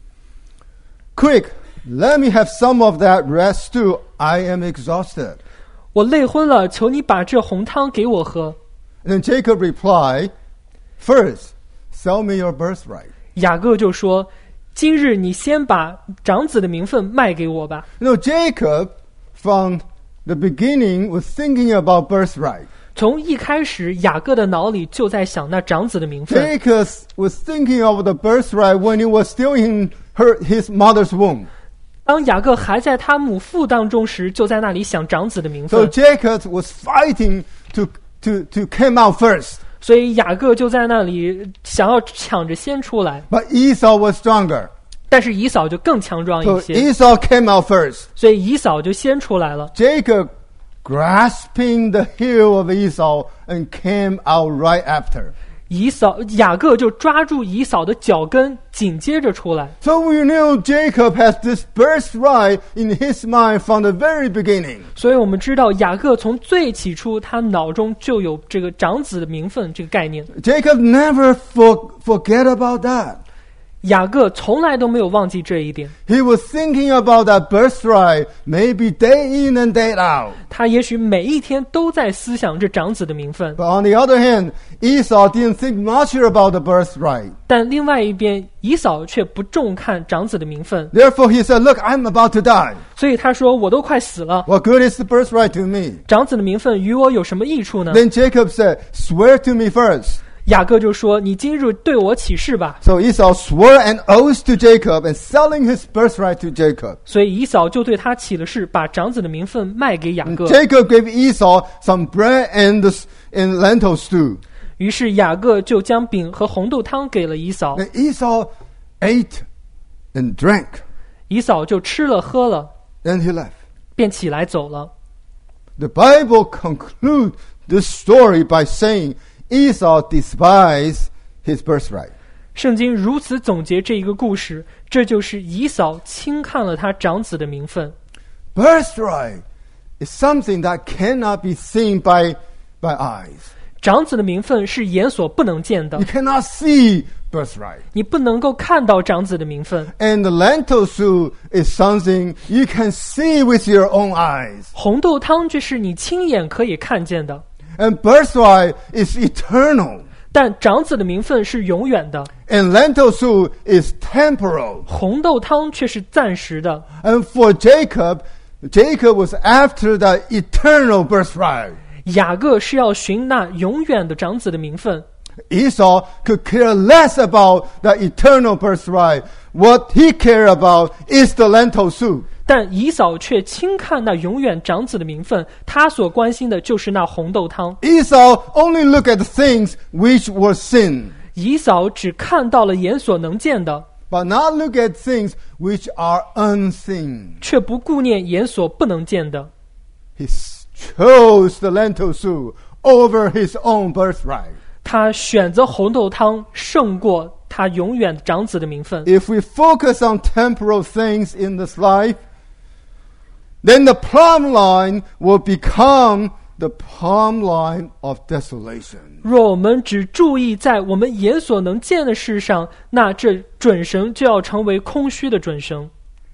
Speaker 2: Quick, let me have some of that red stew. I am exhausted.
Speaker 1: 我累昏了，求你把这红汤给我喝。
Speaker 2: And then Jacob replied, First, sell me your birthright.
Speaker 1: 雅各就说，今日你先把长子的名分卖给我吧。
Speaker 2: You know, Jacob, from the beginning, was thinking about birthright.
Speaker 1: 从一开始，雅各的脑里就在想那长子的名分。
Speaker 2: Jacob was thinking of the birthright when he was still in her, his mother's womb.
Speaker 1: 当雅各还在他母腹当中时，就在那里想长子的名
Speaker 2: So
Speaker 1: 分。
Speaker 2: Jacob was fighting to, to, to come out first.
Speaker 1: 所以雅各就在那里想要抢着先出来，
Speaker 2: But Esau was stronger.
Speaker 1: 但是以扫就更强壮
Speaker 2: So
Speaker 1: 一些，
Speaker 2: Esau came out first.
Speaker 1: 所以以扫就先出来了。
Speaker 2: Jacob grasping the heel of Esau and came out right after.
Speaker 1: 以扫雅各就抓住以扫的脚跟，紧接着出来。
Speaker 2: So we know Jacob has this birthright in his mind from the very beginning.
Speaker 1: 所以我们知道雅各从最起初他脑中就有这个长子的名分这个概念。
Speaker 2: Jacob never for, forget about that.
Speaker 1: 雅各从来都没有忘记这一点，
Speaker 2: He was thinking about that birthright maybe day in and day out.
Speaker 1: 他也许每一天都在思想这长子的名分。
Speaker 2: But on the other hand, Esau didn't think much about the birthright.
Speaker 1: 但另外一边，以扫却不重看长子的名分，
Speaker 2: Therefore he said, Look, I'm about to die.
Speaker 1: 所以他说：“我都快死了，
Speaker 2: What good is the birthright to me?
Speaker 1: 长子的名分与我有什么益处呢？”
Speaker 2: Then Jacob said, Swear to me first.
Speaker 1: 雅各就说：“你今日对我起誓吧。
Speaker 2: So Esau swore an oath to Jacob and selling his birthright to Jacob. ”
Speaker 1: 所以以扫就对他起了誓，把长子的名分卖给雅各。
Speaker 2: Jacob gave Esau some bread and, the, and lentil stew.
Speaker 1: 于是雅各就将饼和红豆汤给了以扫，
Speaker 2: And Esau ate and drank.
Speaker 1: 以扫就吃了喝了，
Speaker 2: Then he left.
Speaker 1: 便起来走了。
Speaker 2: The Bible concludes this story by saying Esau despised his birthright.
Speaker 1: 圣经如此总结这一个故事，这就是以扫轻看了他长子的名分。
Speaker 2: Birthright is something that cannot be seen by, by eyes.
Speaker 1: 长子的名分是眼所不能见的
Speaker 2: You，cannot see birthright.
Speaker 1: 你不能够看到长子的名分。
Speaker 2: And the lentil soup is something you can see with your own eyes.
Speaker 1: 红豆汤却是你亲眼可以看见的，
Speaker 2: And birthright is eternal.
Speaker 1: 但长子的名分是永远的，
Speaker 2: And lentil soup is temporal.
Speaker 1: 红豆汤却是暂时的。
Speaker 2: And for Jacob, Jacob was after the eternal birthright.
Speaker 1: 雅各是要寻那永远的长子的名分，
Speaker 2: Esau could care less about the eternal birthright. What he cared about is the lentil soup.
Speaker 1: 但以扫却轻看那永远长子的名分，他所关心的就是那红豆汤。
Speaker 2: Esau only looked at the things which were sin,
Speaker 1: 以扫只看到了眼所能见的，
Speaker 2: but not look at things which are unseen.
Speaker 1: 却不顾念眼所不能见的。
Speaker 2: He chose the lentil soup over his own birthright.
Speaker 1: 他选择红豆汤胜过他永远长子的名分。
Speaker 2: If we focus on temporal things in this life, then the plumb line will become the plumb line of desolation.
Speaker 1: 若我们只注意在我们眼所能见的事上，那这准绳就要成为空虚的准绳。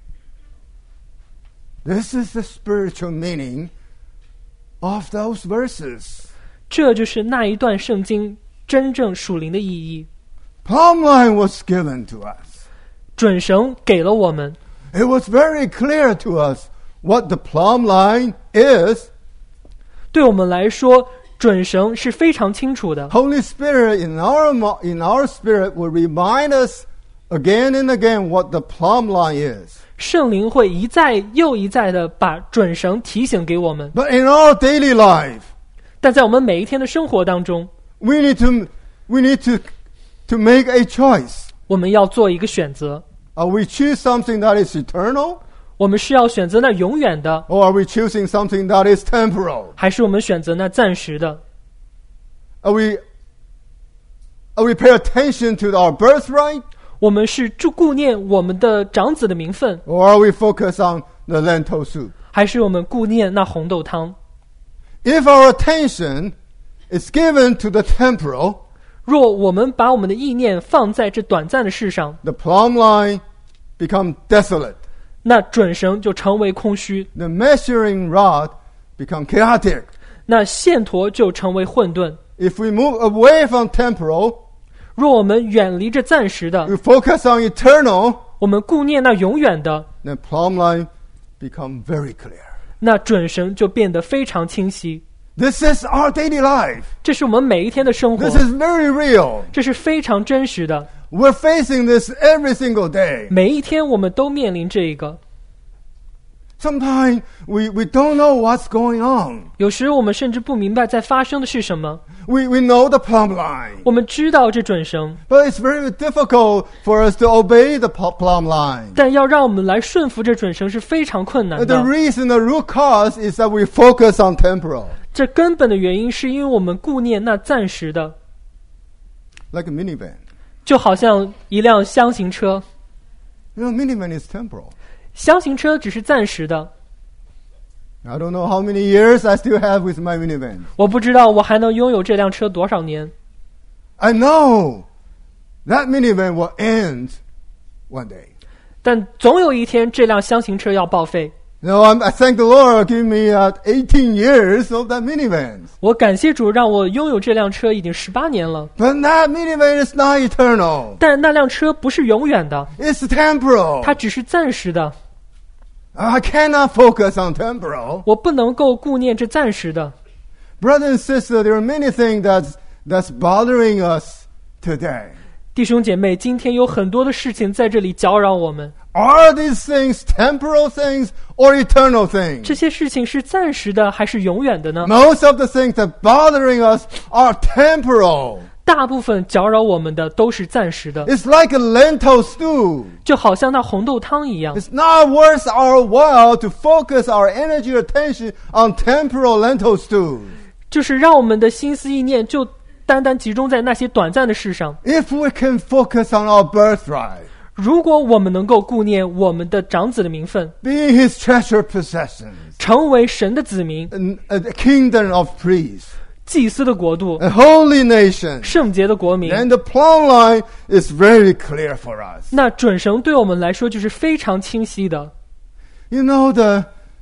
Speaker 2: This is the spiritual meaning of those verses.
Speaker 1: 这就是那一段圣经真正属灵的意义。
Speaker 2: Plumb line was given to us.
Speaker 1: 准绳给了我们，
Speaker 2: It was very clear to us what the plumb line is.
Speaker 1: 对我们来说，准绳是非常清楚的。
Speaker 2: Holy Spirit in our, in our spirit will remind us again and again what the plumb line is.
Speaker 1: 圣灵会一再又一再的把准绳提醒给我们，
Speaker 2: But in our daily life,
Speaker 1: 但在我们每一天的生活当中，
Speaker 2: we need to, we need to, to make a choice.
Speaker 1: 我们要做一个选择。
Speaker 2: Are we choose something that is eternal?
Speaker 1: 我们是要选择那永远的，
Speaker 2: Or are we choosing something that is temporal?
Speaker 1: 还是我们选择那暂时的？
Speaker 2: Are we, are we pay attention to our birthright?
Speaker 1: 我们是注顾念我们的长子的名分，
Speaker 2: Or are we focused on the lentil soup?
Speaker 1: 还是我们顾念那红豆汤？
Speaker 2: If our attention is given to the temporal,
Speaker 1: 若我们把我们的意念放在这短暂的事上，
Speaker 2: the plumb line becomes desolate.
Speaker 1: 那准绳就成为空虚，
Speaker 2: The measuring rod becomes chaotic.
Speaker 1: 那线砣就成为混沌。
Speaker 2: If we move away from temporal,
Speaker 1: 若我们远离这暂时的，
Speaker 2: we focus on eternal,
Speaker 1: 我们顾念那永远的，
Speaker 2: then plumb line becomes very clear.
Speaker 1: 那准绳就变得非常清晰。
Speaker 2: This is our daily life.
Speaker 1: 这是我们每一天的生活，
Speaker 2: This is very real.
Speaker 1: 这是非常真实的。
Speaker 2: We're facing this every single day.
Speaker 1: 每一天我们都面临这一个。
Speaker 2: Sometimes we, we don't know what's going on.
Speaker 1: 有时我们甚至不明白在发生的是什么。
Speaker 2: We, we know the plumb line.
Speaker 1: 我们知道这准绳，
Speaker 2: But it's very difficult for us to obey the pl- plumb line.
Speaker 1: 但要让我们来顺服这准绳是非常困难
Speaker 2: The
Speaker 1: 的。
Speaker 2: reason, the root cause is that we focus on temporal.
Speaker 1: 这根本的原因是因为我们顾念那暂时的，
Speaker 2: Like a minivan.
Speaker 1: 就好像一辆箱型车，
Speaker 2: You know, minivan is temporal.
Speaker 1: 箱型车只是暂时的。
Speaker 2: I don't know how many years I still have with my minivan.
Speaker 1: 我不知道我还能拥有这辆车多少年。
Speaker 2: I know that minivan will end one day.
Speaker 1: 但总有一天这辆箱型车要报废。
Speaker 2: No, I'm, I thank the Lord give me uh, eighteen years of that minivan.
Speaker 1: 我感谢主让我拥有这辆车已经十八年了，
Speaker 2: But that minivan is not eternal.
Speaker 1: 但那辆车不是永远的，
Speaker 2: It's temporal.
Speaker 1: 它只是暂时的。
Speaker 2: I cannot focus on temporal.
Speaker 1: 我不能够顾念这暂时的。
Speaker 2: Brother and sister, there are many things that's, that's bothering us today.
Speaker 1: 弟兄姐妹，今天有很多的事情在这里搅扰我们。
Speaker 2: Are these things temporal things or eternal things?
Speaker 1: 这些事情是暂时的还是永远的呢？
Speaker 2: Most of the things that bothering us are temporal.
Speaker 1: 大部分搅扰我们的都是暂时的，
Speaker 2: It's like a lentil stew.
Speaker 1: 就好像那红豆汤一样。
Speaker 2: It's not worth our while to focus our energy or attention on temporal lentil stew.
Speaker 1: 就是让我们的心思意念就单单集中在那些短暂的事上。
Speaker 2: If we can focus on our birthright,
Speaker 1: 如果我们能够顾念我们的长子的名分，
Speaker 2: being his treasured possessions,
Speaker 1: 成为神的子民，
Speaker 2: and a kingdom of priests,
Speaker 1: 祭司的国度，
Speaker 2: a holy nation,
Speaker 1: 圣洁的国民，
Speaker 2: then the plumb line is very clear for us.
Speaker 1: 那准绳对我们来说就是非常清晰的。
Speaker 2: You know, the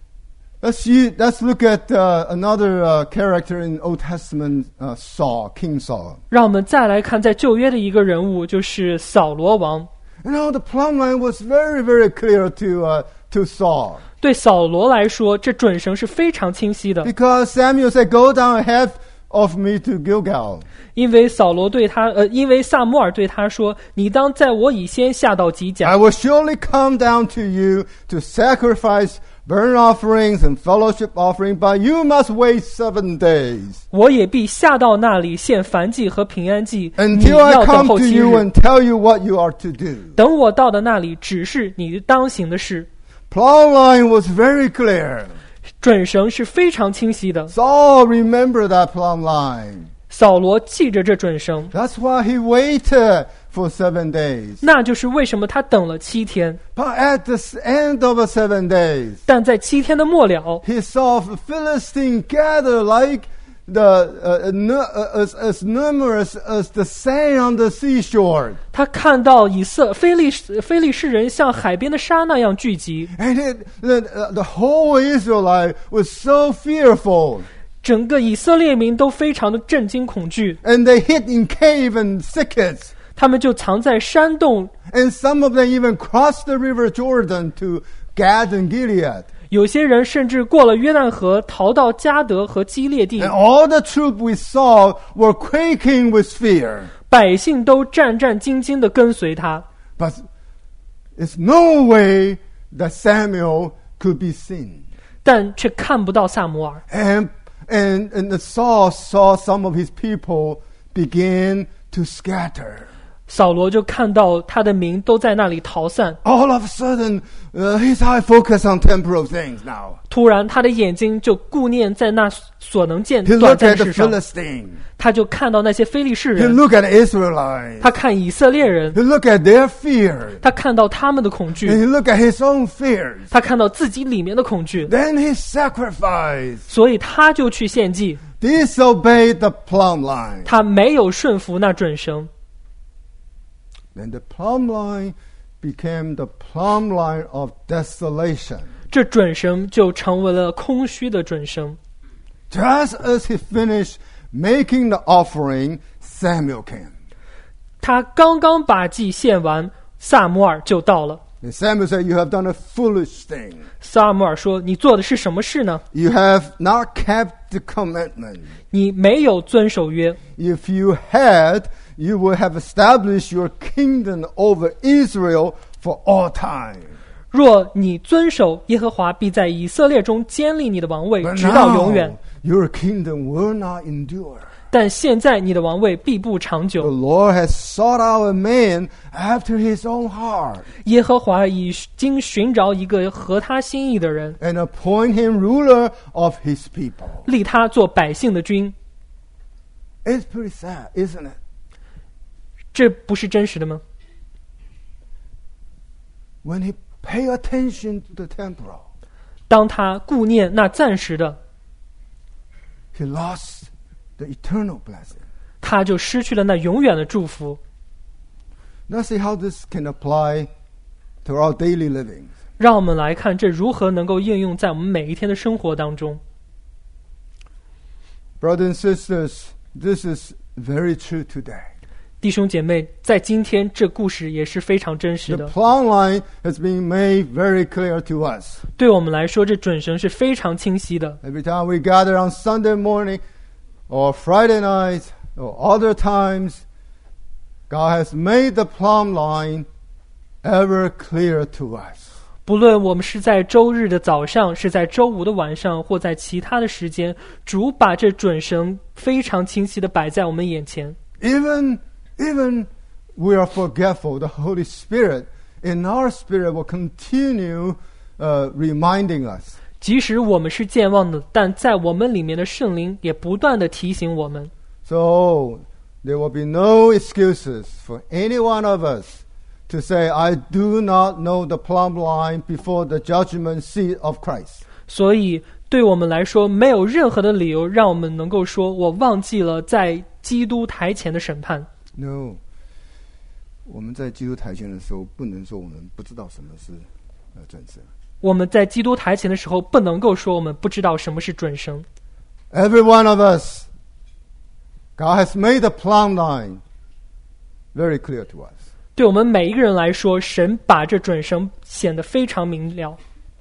Speaker 2: let's you, let's look at uh, another uh, character in Old Testament, uh, Saul, King Saul.
Speaker 1: 让我们再来看在旧约的一个人物，就是扫罗王。
Speaker 2: You know, the plumb line was very, very clear to uh, to Saul.
Speaker 1: 对扫罗来说，这准绳是非常清晰的，
Speaker 2: Because Samuel said, "Go down ahead of me to Gilgal."
Speaker 1: 因为扫罗对他，呃，因为萨母尔对他说：“你当在我以先下到吉甲，
Speaker 2: I will surely come down to you to sacrifice burnt offerings and fellowship offering, but you must wait seven days
Speaker 1: 我也必下到那里献燔祭和平安祭。你
Speaker 2: until I
Speaker 1: 要等
Speaker 2: come
Speaker 1: 候
Speaker 2: to
Speaker 1: 七
Speaker 2: you
Speaker 1: 日，
Speaker 2: and tell you what you are to do."
Speaker 1: 等我到的那里，只是你当行的事。
Speaker 2: Plumb line was very clear.
Speaker 1: 准绳是非常清晰的。
Speaker 2: Saul remembered that plumb line.
Speaker 1: 扫罗记着这准绳，
Speaker 2: That's why he waited for seven days.
Speaker 1: 那就是为什么他等了七天。
Speaker 2: But at the end of the seven days,
Speaker 1: 但在七天的末了，
Speaker 2: he saw the Philistine gather like the uh, nu- uh, as, as numerous as the sand on the seashore.
Speaker 1: 他看到以色非利非利士人像海边的沙那样聚集，
Speaker 2: And it, the, uh, the whole Israelite was so fearful.
Speaker 1: 整个以色列民都非常的震惊恐惧，
Speaker 2: And they hid in cave and thickets.
Speaker 1: 他们就藏在山洞，
Speaker 2: And some of them even crossed the river Jordan to Gad and Gilead.
Speaker 1: 有些人甚至过了约旦河，逃到加德和基列地
Speaker 2: And，all the troops we saw were quaking with fear.
Speaker 1: 百姓都战战兢兢地跟随他。
Speaker 2: But it's no way that Samuel could be seen.
Speaker 1: 但却看不到撒母耳。
Speaker 2: And, and, and Saul saw some of his people begin to scatter.
Speaker 1: 扫罗就看到他的民都在那里逃散，
Speaker 2: All of a sudden, uh, his eye focus on temporal things now.
Speaker 1: 突然他的眼睛就顾念在那所能见
Speaker 2: He
Speaker 1: 短
Speaker 2: looked
Speaker 1: 暂
Speaker 2: at the
Speaker 1: 事上，
Speaker 2: Philistine.
Speaker 1: 他就看到那些非利士
Speaker 2: He
Speaker 1: 人，
Speaker 2: looked at the Israelites.
Speaker 1: 他看以色列人，
Speaker 2: He looked at their fear.
Speaker 1: 他看到他们的恐
Speaker 2: And
Speaker 1: 惧，
Speaker 2: he looked at his own fears.
Speaker 1: 他看到自己里面的恐惧，
Speaker 2: Then he sacrificed.
Speaker 1: 所以他就去献祭，
Speaker 2: Disobeyed the plumb line.
Speaker 1: 他没有顺服那准绳，
Speaker 2: Then the plumb line became the plumb line of desolation.
Speaker 1: 这准绳就成为了空虚的准绳。
Speaker 2: Just as he finished making the offering, Samuel came.
Speaker 1: 他刚刚把祭献完，撒母耳就到了。
Speaker 2: And Samuel said, "You have done a foolish thing.
Speaker 1: 撒母耳说：“你做的是什么事呢？
Speaker 2: You have not kept the commandment.
Speaker 1: 你没有遵守约。
Speaker 2: If you had, you would have established your kingdom over Israel for all time.
Speaker 1: 若你遵守，耶和华必在以色列中坚立你的王位，
Speaker 2: But
Speaker 1: 直到永远。
Speaker 2: now, your kingdom will not endure.
Speaker 1: 但现在你的王位必不长
Speaker 2: The
Speaker 1: 久。
Speaker 2: Lord has sought out a man after his own heart
Speaker 1: 耶和华已经寻找一个合他心意的人，
Speaker 2: and appoint him ruler of his people."
Speaker 1: 立他做百姓的君。
Speaker 2: It's pretty sad, isn't it?
Speaker 1: 这不是真实的吗？
Speaker 2: When he pay attention to the temporal,
Speaker 1: 当他顾念那暂时的，
Speaker 2: he lost the eternal blessing.
Speaker 1: 他就失去了那永远的祝福。
Speaker 2: Now see how this can apply to our daily living.
Speaker 1: 让我们来看这如何能够应用在我们每一天的生活当中。
Speaker 2: Brothers and sisters, this is very true today.
Speaker 1: 弟兄姐妹，在今天这故事也是非常真实
Speaker 2: The
Speaker 1: 的。
Speaker 2: plumb line has been made very clear to us.
Speaker 1: 对我们来说，这准绳是非常清晰的。
Speaker 2: Every time we gather on Sunday morning or Friday night or other times, God has made the plumb line ever clear to us.
Speaker 1: 不论我们是在周日的早上，是在周五的晚上，或在其他的时间，主把这准绳非常清晰地摆在我们眼前。
Speaker 2: Even, even we are forgetful, the Holy Spirit in our spirit will continue uh, reminding us.
Speaker 1: 即使我们是健忘的，但在我们里面的圣灵也不断地提醒我们。
Speaker 2: So there will be no excuses for any one of us to say, "I do not know the plumb line before the judgment seat of Christ."
Speaker 1: 所以对我们来说，没有任何的理由让我们能够说我忘记了在基督台前的审判。
Speaker 2: No， 我们在基督台前的时候，不能说我们不知道什么是呃准绳。
Speaker 1: 我们在基督台前的时候，不能够说我们不知道什么是准绳。
Speaker 2: Every one of us, God has made the plumb line very clear to us.
Speaker 1: 对我们每一个人来说，神把这准绳显得非常明了。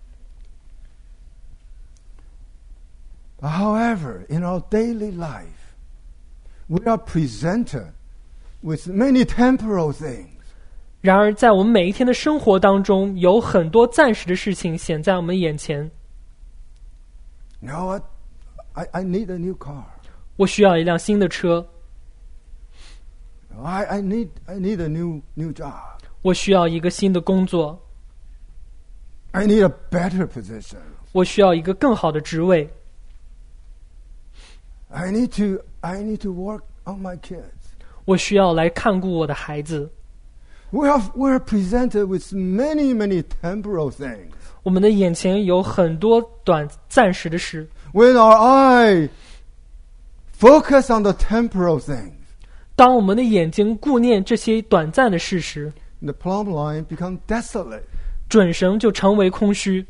Speaker 2: However, in our daily life, we are presented with many temporal things.
Speaker 1: 然而，在我们每一天的生活当中，有很多暂时的事情显在我们眼前。
Speaker 2: You know what? I, I need a new car.
Speaker 1: 我需要一辆新的车，
Speaker 2: I, I need I need a new new job.
Speaker 1: 我需要一个新的工作，
Speaker 2: I need a better position.
Speaker 1: 我需要一个更好的职位，
Speaker 2: I need to I need to work on my kids.
Speaker 1: 我需要来看顾我的孩子。
Speaker 2: We are we are presented with many many temporal things.
Speaker 1: 我们的眼前有很多短暂时的事，
Speaker 2: When our eye focus on the temporal things,
Speaker 1: 当我们的眼睛顾念这些短暂的事时，
Speaker 2: the plumb line become desolate.
Speaker 1: 准绳就成为空虚。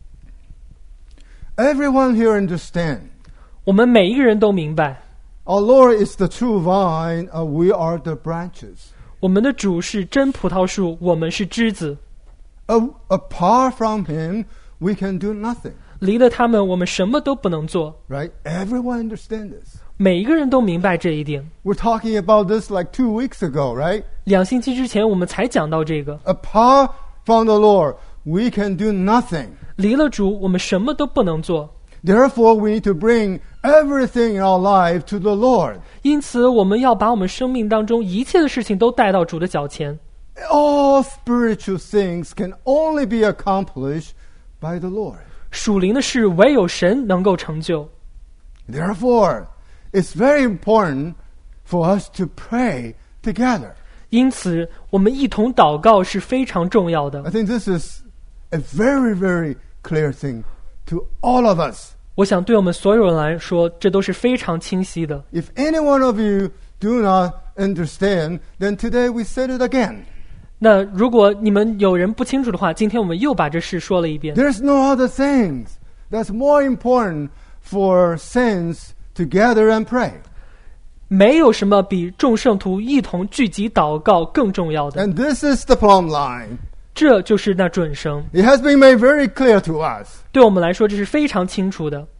Speaker 2: Everyone here understand.
Speaker 1: 我们每一个人都明白，
Speaker 2: Our Lord is the true vine, and we are the branches.
Speaker 1: 我们的主是真葡萄树，我们是枝子。
Speaker 2: A- apart from Him, we can do nothing.
Speaker 1: 离了他们，我们什么都不能做。
Speaker 2: Right? Everyone understand this.
Speaker 1: 每一个人都明白这一点。
Speaker 2: We're talking about this like two weeks ago, right?
Speaker 1: 两星期之前，我们才讲到这个。
Speaker 2: Apart from the Lord, we can do nothing.
Speaker 1: 离了主，我们什么都不能做。
Speaker 2: Therefore, we need to bring everything in our life to the Lord.
Speaker 1: 因此，我们要把我们生命当中一切的事情都带到主的脚前。
Speaker 2: All spiritual things can only be accomplished by the Lord.
Speaker 1: 属灵的事唯有神能够成就。
Speaker 2: Therefore, it's very important for us to pray together.
Speaker 1: 因此，我们一同祷告是非常重要的。
Speaker 2: I think this is a very, very clear thing to all of us.
Speaker 1: 我想对我们所有人来说，这都是非常清晰的。
Speaker 2: If any one of you do not understand, then today we said it again.
Speaker 1: 那如果你们有人不清楚的话，今天我们又把这事说了一遍。
Speaker 2: There's no other things that's more important for saints to gather and pray.
Speaker 1: 没有什么比众圣徒一同聚集祷告更重要的。
Speaker 2: And this is the plumb line.
Speaker 1: 这就是那准绳。
Speaker 2: It has been made very clear to us.
Speaker 1: 对我们来说，这是非常清楚的。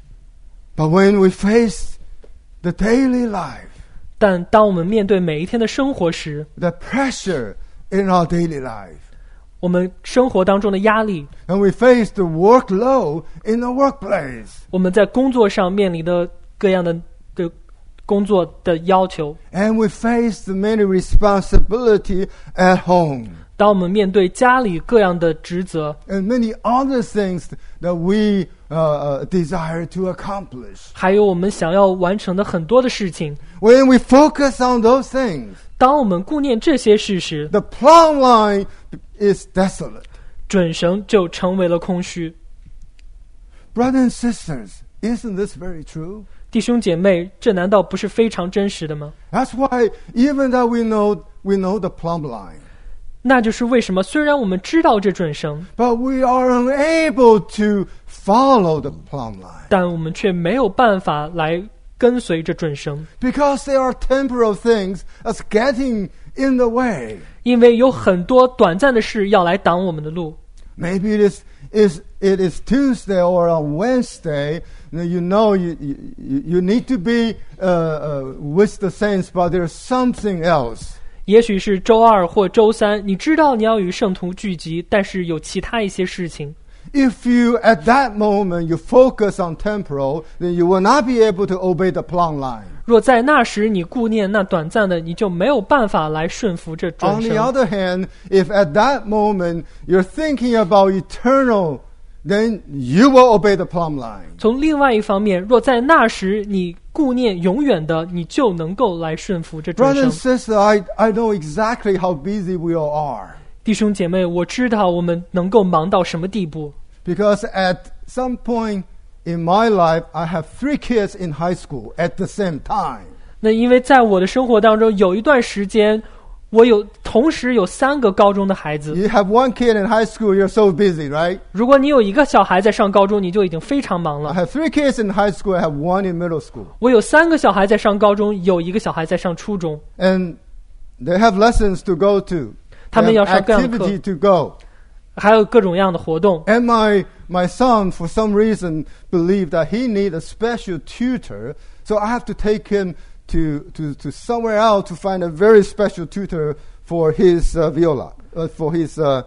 Speaker 2: But when we face the daily life,
Speaker 1: 但当我们面对每一天的生活时，
Speaker 2: the pressure in our daily life,
Speaker 1: 我们生活当中的压力，
Speaker 2: and we face the workload in the workplace,
Speaker 1: 我们在工作上面临的各样的的工作的要求，
Speaker 2: and we face the many responsibility at home,
Speaker 1: 当我们面对家里各样的职责，
Speaker 2: and many other things that we uh, uh, desire to accomplish.
Speaker 1: 还有我们想要完成的很多的事情，
Speaker 2: When we focus on those things,
Speaker 1: 当我们顾念这些事时，
Speaker 2: the plumb line is desolate.
Speaker 1: 准绳就成为了空虚。
Speaker 2: Brothers and sisters, isn't this very true?
Speaker 1: 弟兄姐妹，这难道不是非常真实的吗？
Speaker 2: That's why even though we know we know the plumb line,
Speaker 1: 那就是为什么虽然我们知道这准绳，
Speaker 2: but we are unable to follow the plumb line
Speaker 1: 但我们却没有办法来跟随这准绳，
Speaker 2: because there are temporal things that's getting in the way.
Speaker 1: 因为有很多短暂的事要来挡我们的路。
Speaker 2: Maybe it is, is it is Tuesday or on Wednesday. You know you you, you need to be uh, uh, with the saints, but there's something else.
Speaker 1: 也许是周二或周三，你知道你要与圣徒聚集，但是有其他一些事情。
Speaker 2: If you at that moment you focus on temporal, then you will not be able to obey the plumb line.
Speaker 1: 若在那时你顾念那短暂的，你就没有办法来顺服这准
Speaker 2: On the
Speaker 1: 绳。
Speaker 2: other hand, if at that moment you're thinking about eternal, then you will obey the plumb line.
Speaker 1: 从另外一方面，若在那时你顾念永远的，你就能够来顺服这准
Speaker 2: Brother and
Speaker 1: 绳。
Speaker 2: sister, I, I know exactly how busy we all are.
Speaker 1: 弟兄姐妹，我知道我们能够忙到什么地步，
Speaker 2: Because at some point in my life, I have three kids in high school at the same time.
Speaker 1: 那因为在我的生活当中，有一段时间，我有同时有三个高中的孩子。
Speaker 2: You have one kid in high school, you're so busy, right?
Speaker 1: 如果你有一个小孩在上高中，你就已经非常忙
Speaker 2: I
Speaker 1: 了。
Speaker 2: have three kids in high school, I have one in middle school.
Speaker 1: 我有三个小孩在上高中，有一个小孩在上初中，
Speaker 2: And they have lessons to go to.
Speaker 1: 他们
Speaker 2: They
Speaker 1: 要
Speaker 2: have
Speaker 1: 上各样的课，
Speaker 2: activity to go.
Speaker 1: 还有各种各样的活动。
Speaker 2: And my, my son, for some reason, believed that he needs a special tutor. So I have to take him to, to, to somewhere else to find a very special tutor for his uh, viola, uh, for his uh,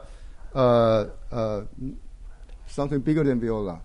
Speaker 2: uh, uh, something bigger than viola.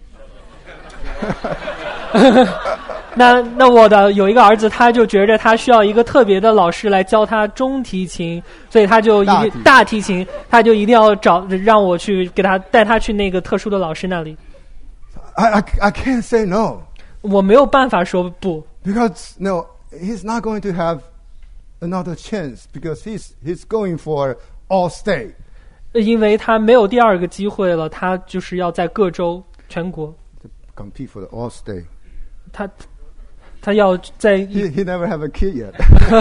Speaker 1: 那那我的有一个儿子，他就觉着他需要一个特别的老师来教他中提琴，所以他就一定
Speaker 2: 大提
Speaker 1: 大提琴，他就一定要找让我去给他带他去那个特殊的老师那里。
Speaker 2: I, I, I can't say no
Speaker 1: 我没有办法说不，
Speaker 2: because no, he's not going to have another chance because he's, he's going for all state.
Speaker 1: 因为他没有第二个机会了，他就是要在各州全国，
Speaker 2: To compete for the all state.
Speaker 1: 他他要在
Speaker 2: He, he never have a kid yet.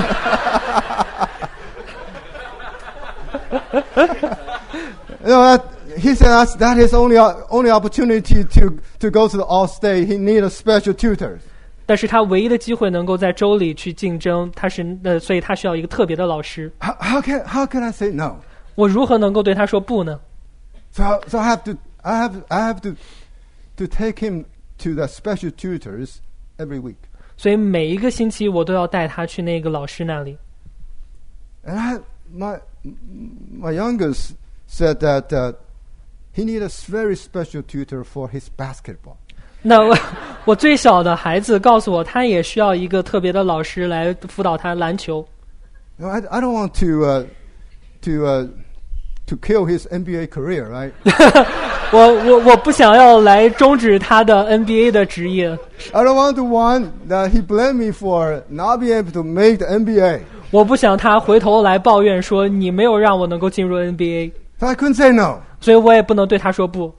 Speaker 2: No, that, he said that's, that his only only opportunity to, to go to the all state. He need a special tutor.
Speaker 1: 但是他唯一的机会能够在州里去竞争，他是呃，所以他需要一个特别的老师。
Speaker 2: How, how can how can I say no?
Speaker 1: 我如何能够对他说不呢？
Speaker 2: So so I have to I have I have to to take him to the special tutors every week.
Speaker 1: 所以每一个星期我都要带他去那个老师那里。
Speaker 2: And I my my youngest said that uh, he need a very special tutor for his basketball.
Speaker 1: 那我我最小的孩子告诉我，他也需要一个特别的老师来辅导他篮球。
Speaker 2: No, I, I don't want to uh, to uh, to kill his N B A career, right?
Speaker 1: 我我我不想要来终止他的 N B A 的职业。
Speaker 2: I don't want to want that he blame me for not being able to make the N B A.
Speaker 1: 我不想他回头来抱怨说你没有让我能够进入 N B A，
Speaker 2: So I couldn't say no.
Speaker 1: 所以我也不能对他说不。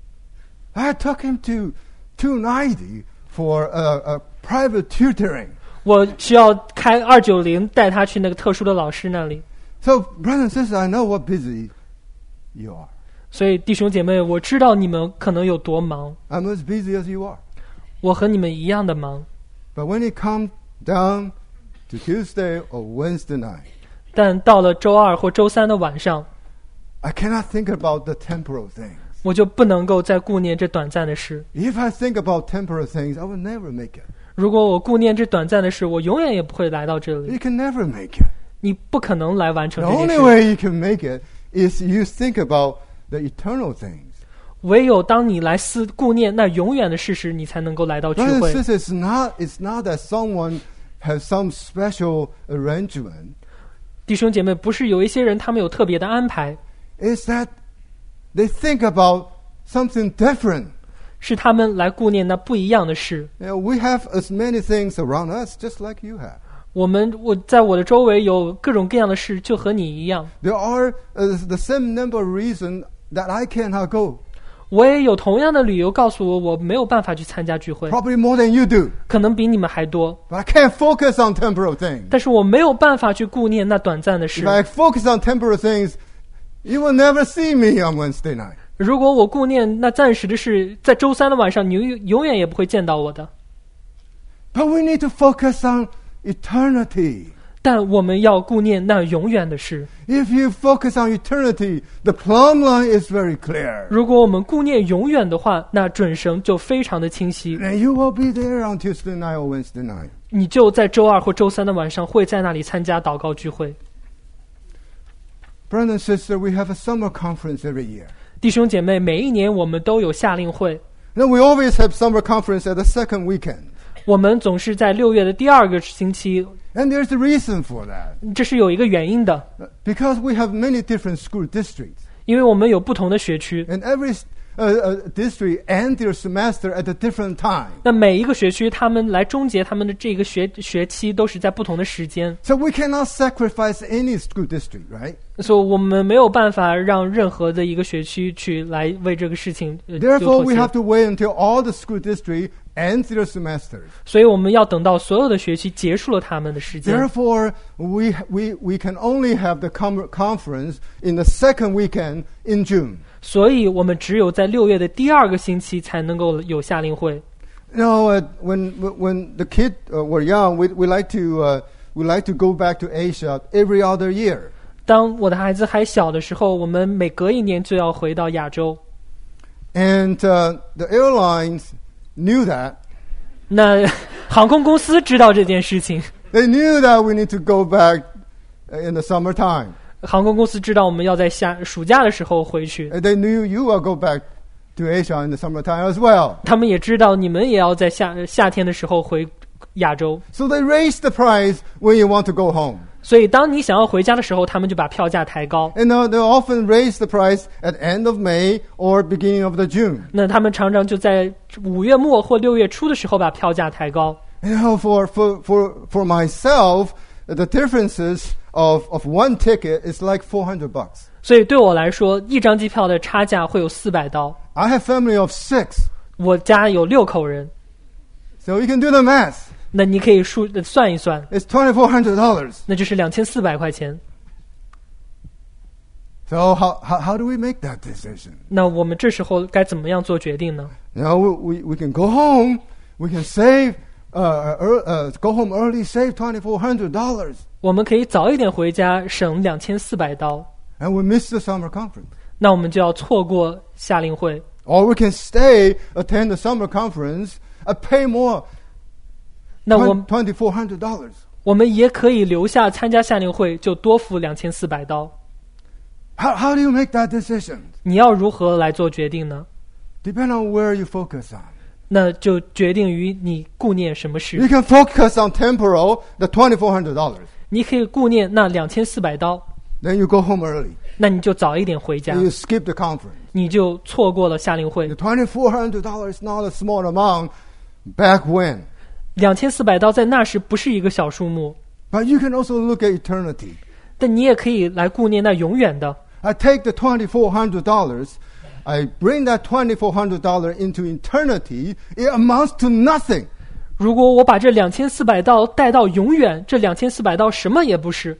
Speaker 2: I took him to two ninety for a, a private tutoring.
Speaker 1: 我需要开二九零带他去那个特殊的老师那里。
Speaker 2: So, brothers and sisters, I know what busy you are.
Speaker 1: 所以弟兄姐妹，我知道你们可能有多忙，
Speaker 2: I'm as busy as you are.
Speaker 1: 我和你们一样的忙。
Speaker 2: But when it comes down to Tuesday or Wednesday night,
Speaker 1: 但到了周二或周三的晚上，
Speaker 2: I cannot think about the temporal things.
Speaker 1: 我就不能够再顾念这短暂的事。
Speaker 2: If I think about temporal things, I will never make it.
Speaker 1: 如果我顾念这短暂的事，我永远也不会来到这
Speaker 2: You
Speaker 1: 里。
Speaker 2: can never make it.
Speaker 1: 你不可能来完成
Speaker 2: The
Speaker 1: 这件
Speaker 2: only
Speaker 1: 事。
Speaker 2: way you can make it is you think about the eternal things.
Speaker 1: 唯有当你来思顾念那永远的事时，你才能够来到聚
Speaker 2: Brothers
Speaker 1: 会。
Speaker 2: and sisters, it's not, it's not that someone has some special arrangement.
Speaker 1: 弟兄姐妹，不是有一些人他们有特别的安排，
Speaker 2: It's that they think about something different.
Speaker 1: 是他们来顾念那不一样的事。
Speaker 2: You know, we have as many things around us just like you have.
Speaker 1: 我们我在我的周围有各种各样的事，就和你一样。
Speaker 2: There are uh, the same number of reasons that I cannot go.
Speaker 1: 我也有同样的理由告诉我，我没有办法去参加聚会，
Speaker 2: Probably more than you do.
Speaker 1: 可能比你们还多。
Speaker 2: But I can't focus on temporal things.
Speaker 1: 但是我没有办法去顾念那短暂的事
Speaker 2: If。I focus on temporal things, you will never see me on Wednesday night.
Speaker 1: 如果我顾念那暂时的事，在周三的晚上，你永永远也不会见到我的。
Speaker 2: But we need to focus on eternity.
Speaker 1: 但我们要顾念那永远的事。
Speaker 2: If you focus on eternity, the plumb line is very clear.
Speaker 1: 如果我们顾念永远的话，那准绳就非常的清晰。
Speaker 2: And you will be there on Tuesday night or Wednesday night.
Speaker 1: 你就在周二或周三的晚上会在那里参加祷告聚会。
Speaker 2: Brother and sister, we have a summer conference every year.
Speaker 1: 弟兄姐妹，每一年我们都有夏令会，
Speaker 2: Now, we always have summer conference at the second weekend.
Speaker 1: 我们总是在六月的第二个星期，
Speaker 2: And there's a reason for that.
Speaker 1: 这是有一个原因的，
Speaker 2: Because we have many different school districts.
Speaker 1: 因为我们有不同的学区，
Speaker 2: And every uh, uh, district ends their semester at a different time.
Speaker 1: 那每一个学区他们来终结他们的这个学学期都是在不同的时间，
Speaker 2: So we cannot sacrifice any school district, right?
Speaker 1: 所以我们没有办法让任何的一个学区去来为这个事情呃有
Speaker 2: Therefore,
Speaker 1: 妥
Speaker 2: we
Speaker 1: 协
Speaker 2: have to wait until all the school district ends their semesters.
Speaker 1: 所以我们要等到所有的学期结束了他们的时间。
Speaker 2: Therefore, we, we, we can only have the com- conference in the second weekend in June.
Speaker 1: 所以我们只有在六月的第二个星期才能够有夏令会。
Speaker 2: You know, uh, when, when the kids uh, were young, we, we, like to, uh, we like to go back to Asia every other year.
Speaker 1: 当我的孩子还小的时候，我们每隔一年就要回到亚洲。
Speaker 2: And uh, the airlines knew that.
Speaker 1: 那航空公司知道这件事情，
Speaker 2: They knew that we need to go back uh, in the summertime.
Speaker 1: 航空公司知道我们要在夏暑假的时候回去，
Speaker 2: And they knew you will go back to Asia in the summertime as well.
Speaker 1: 他们也知道你们也要在夏夏天的时候回亚洲，
Speaker 2: So they raise the price when you want to go home.
Speaker 1: 所以当你想要回家的时候，他们就把票价抬高。
Speaker 2: And uh, they often raise the price at end of May or beginning of the June.
Speaker 1: 那他们常常就在五月末或六月初的时候把票价抬高。
Speaker 2: You know, for, for, for, for myself, the differences of, of one ticket is like four hundred bucks.
Speaker 1: 所以对我来说，一张机票的差价会有四百刀。
Speaker 2: I have family of six.
Speaker 1: 我家有六口人，
Speaker 2: So you can do the math.
Speaker 1: 那你可以数算一算，
Speaker 2: It's twenty-four hundred dollars.
Speaker 1: 那就是两千四百块钱。
Speaker 2: So how, how, how do we make that decision?
Speaker 1: 那我们这时候该怎么样做决定呢？
Speaker 2: You know, we, we can go home. We can save, uh, uh, uh, go home early, save twenty-four hundred dollars.
Speaker 1: 我们可以早一点回家，省两千四百刀。
Speaker 2: And we miss the summer conference.
Speaker 1: 那我们就要错过夏令会，
Speaker 2: Or we can stay, attend the summer conference, and pay more,
Speaker 1: 那我
Speaker 2: twenty-four hundred dollars.
Speaker 1: 我们也可以留下参加夏令会，就多付两千四百刀。
Speaker 2: How, how do you make that decision?
Speaker 1: 你要如何来做决定呢？
Speaker 2: Depend on where you focus on.
Speaker 1: 那就决定于你顾念什么事。
Speaker 2: You can focus on temporal, the twenty-four hundred dollars.
Speaker 1: 你可以顾念那两千四百刀，
Speaker 2: Then you go home early.
Speaker 1: 那你就早一点回家，
Speaker 2: And you skip the conference.
Speaker 1: 你就错过了夏令会
Speaker 2: The。twenty-four hundred dollars is not a small amount back when.
Speaker 1: 两千四百刀在那时不是一个小数目，
Speaker 2: But you can also look at eternity.
Speaker 1: 但你也可以来顾念那永远的。
Speaker 2: I take the twenty-four hundred dollars, I bring that twenty-four hundred dollars into eternity, it amounts to nothing.
Speaker 1: 如果我把这两千四百刀带到永远，这两千四百刀什么也不是。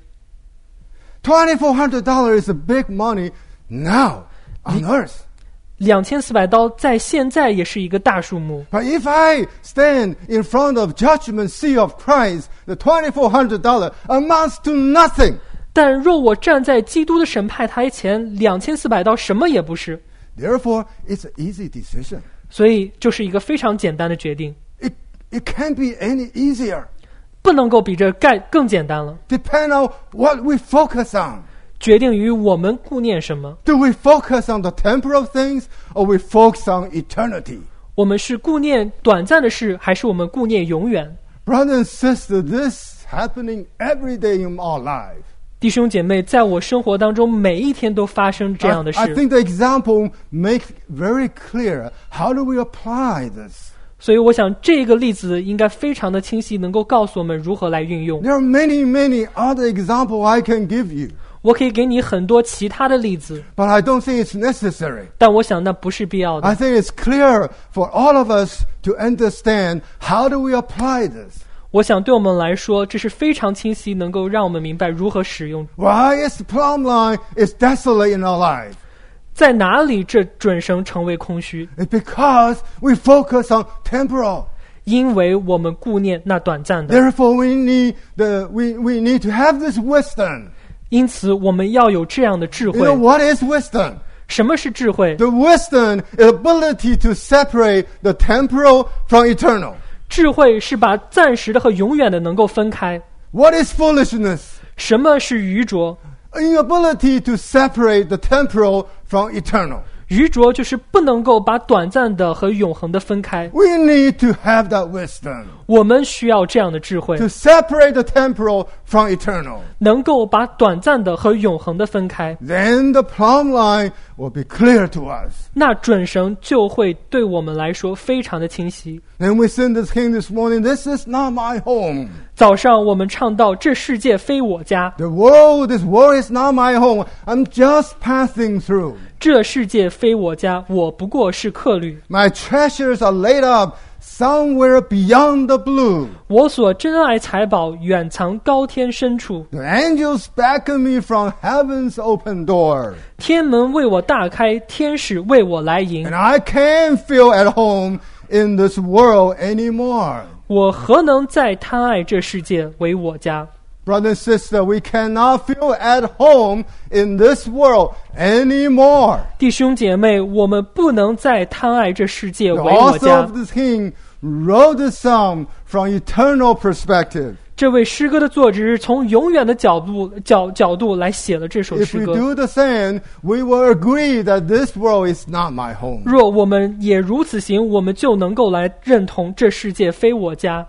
Speaker 2: twenty-four hundred dollars is a big money now on earth.
Speaker 1: 两千四百刀在现在也是一个大数目。
Speaker 2: But if I stand in front of judgment seat of Christ, the twenty-four hundred dollars amounts to nothing.
Speaker 1: 但若我站在基督的审判台前，两千四百刀什么也不是。
Speaker 2: Therefore, it's an easy decision.
Speaker 1: 所以就是一个非常简单的决定，
Speaker 2: It, it can't be any easier.
Speaker 1: 不能够比这盖更简单了。
Speaker 2: Depend on what we focus on.
Speaker 1: 决定于我们顾念什么。
Speaker 2: Do we focus on the temporal things or we focus on eternity?
Speaker 1: 我们是顾念短暂的事，还是我们顾念永远？
Speaker 2: Brothers and sisters, this is happening every day in our life.
Speaker 1: 弟兄姐妹，在我生活当中，每一天都发生这样的
Speaker 2: I, I
Speaker 1: 事。
Speaker 2: think the example makes very clear. How do we apply this?
Speaker 1: 所以我想这个例子应该非常的清晰，能够告诉我们如何来运用。
Speaker 2: There are many, many other examples I can give you,
Speaker 1: 我可以给你很多其他的例子，
Speaker 2: but I don't think it's necessary.
Speaker 1: 但我想那不是必要
Speaker 2: I
Speaker 1: 的。
Speaker 2: think it's clear for all of us to understand how do we apply this.
Speaker 1: 我想对我们来说，这是非常清晰，能够让我们明白如何使用。
Speaker 2: Why is the plumb line is desolate in our life?
Speaker 1: 在哪里这准绳成为空虚？
Speaker 2: It's because we focus on temporal.
Speaker 1: 因为我们顾念那短暂的。
Speaker 2: Therefore, we need the we, we need to have this wisdom.
Speaker 1: 因此，我们要有这样的智
Speaker 2: You
Speaker 1: 慧
Speaker 2: know。what is wisdom?
Speaker 1: 什么是智慧？
Speaker 2: The wisdom is ability to separate the temporal from eternal.
Speaker 1: 智慧是把暂时的和永远的能够分开。
Speaker 2: What is foolishness?
Speaker 1: 什么是愚拙？
Speaker 2: Inability to separate the temporal from eternal.
Speaker 1: 愚拙就是不能够把短暂的和永恒的分开。
Speaker 2: We need to have that wisdom
Speaker 1: 我们需要这样的智慧，
Speaker 2: to separate the temporal from eternal.
Speaker 1: 能够把短暂的和永恒的分开。
Speaker 2: Then the plumb line will be clear to us.
Speaker 1: 那准绳就会对我们来说非常的清晰。
Speaker 2: Then we sing this hymn this morning. This is not my home.
Speaker 1: 早上我们唱到：“这世界非我家，
Speaker 2: The world, this world is not my home. I'm just passing through.
Speaker 1: 这世界非我家，我不过是客旅。
Speaker 2: My treasures are laid up somewhere beyond the blue.
Speaker 1: 我所珍爱财宝，远藏高天深处。
Speaker 2: The angels beckon me from heaven's open door.
Speaker 1: 天门为我大开，天使为我来迎。
Speaker 2: And I can't feel at home in this world anymore.
Speaker 1: 我何能再贪爱这世界为我家？”
Speaker 2: Brother and sister, we cannot feel at home in this world anymore.
Speaker 1: 弟兄姐妹，我们不能再贪爱这世界
Speaker 2: The
Speaker 1: 为我
Speaker 2: author
Speaker 1: 家
Speaker 2: of。this hymn wrote this song from eternal perspective.
Speaker 1: 这位诗歌的作者是从永远的角度角角度来写了这首
Speaker 2: If
Speaker 1: 诗
Speaker 2: we
Speaker 1: 歌。
Speaker 2: do the same, we will agree that this world is not my home.
Speaker 1: 若我们也如此行，我们就能够来认同这世界非我家。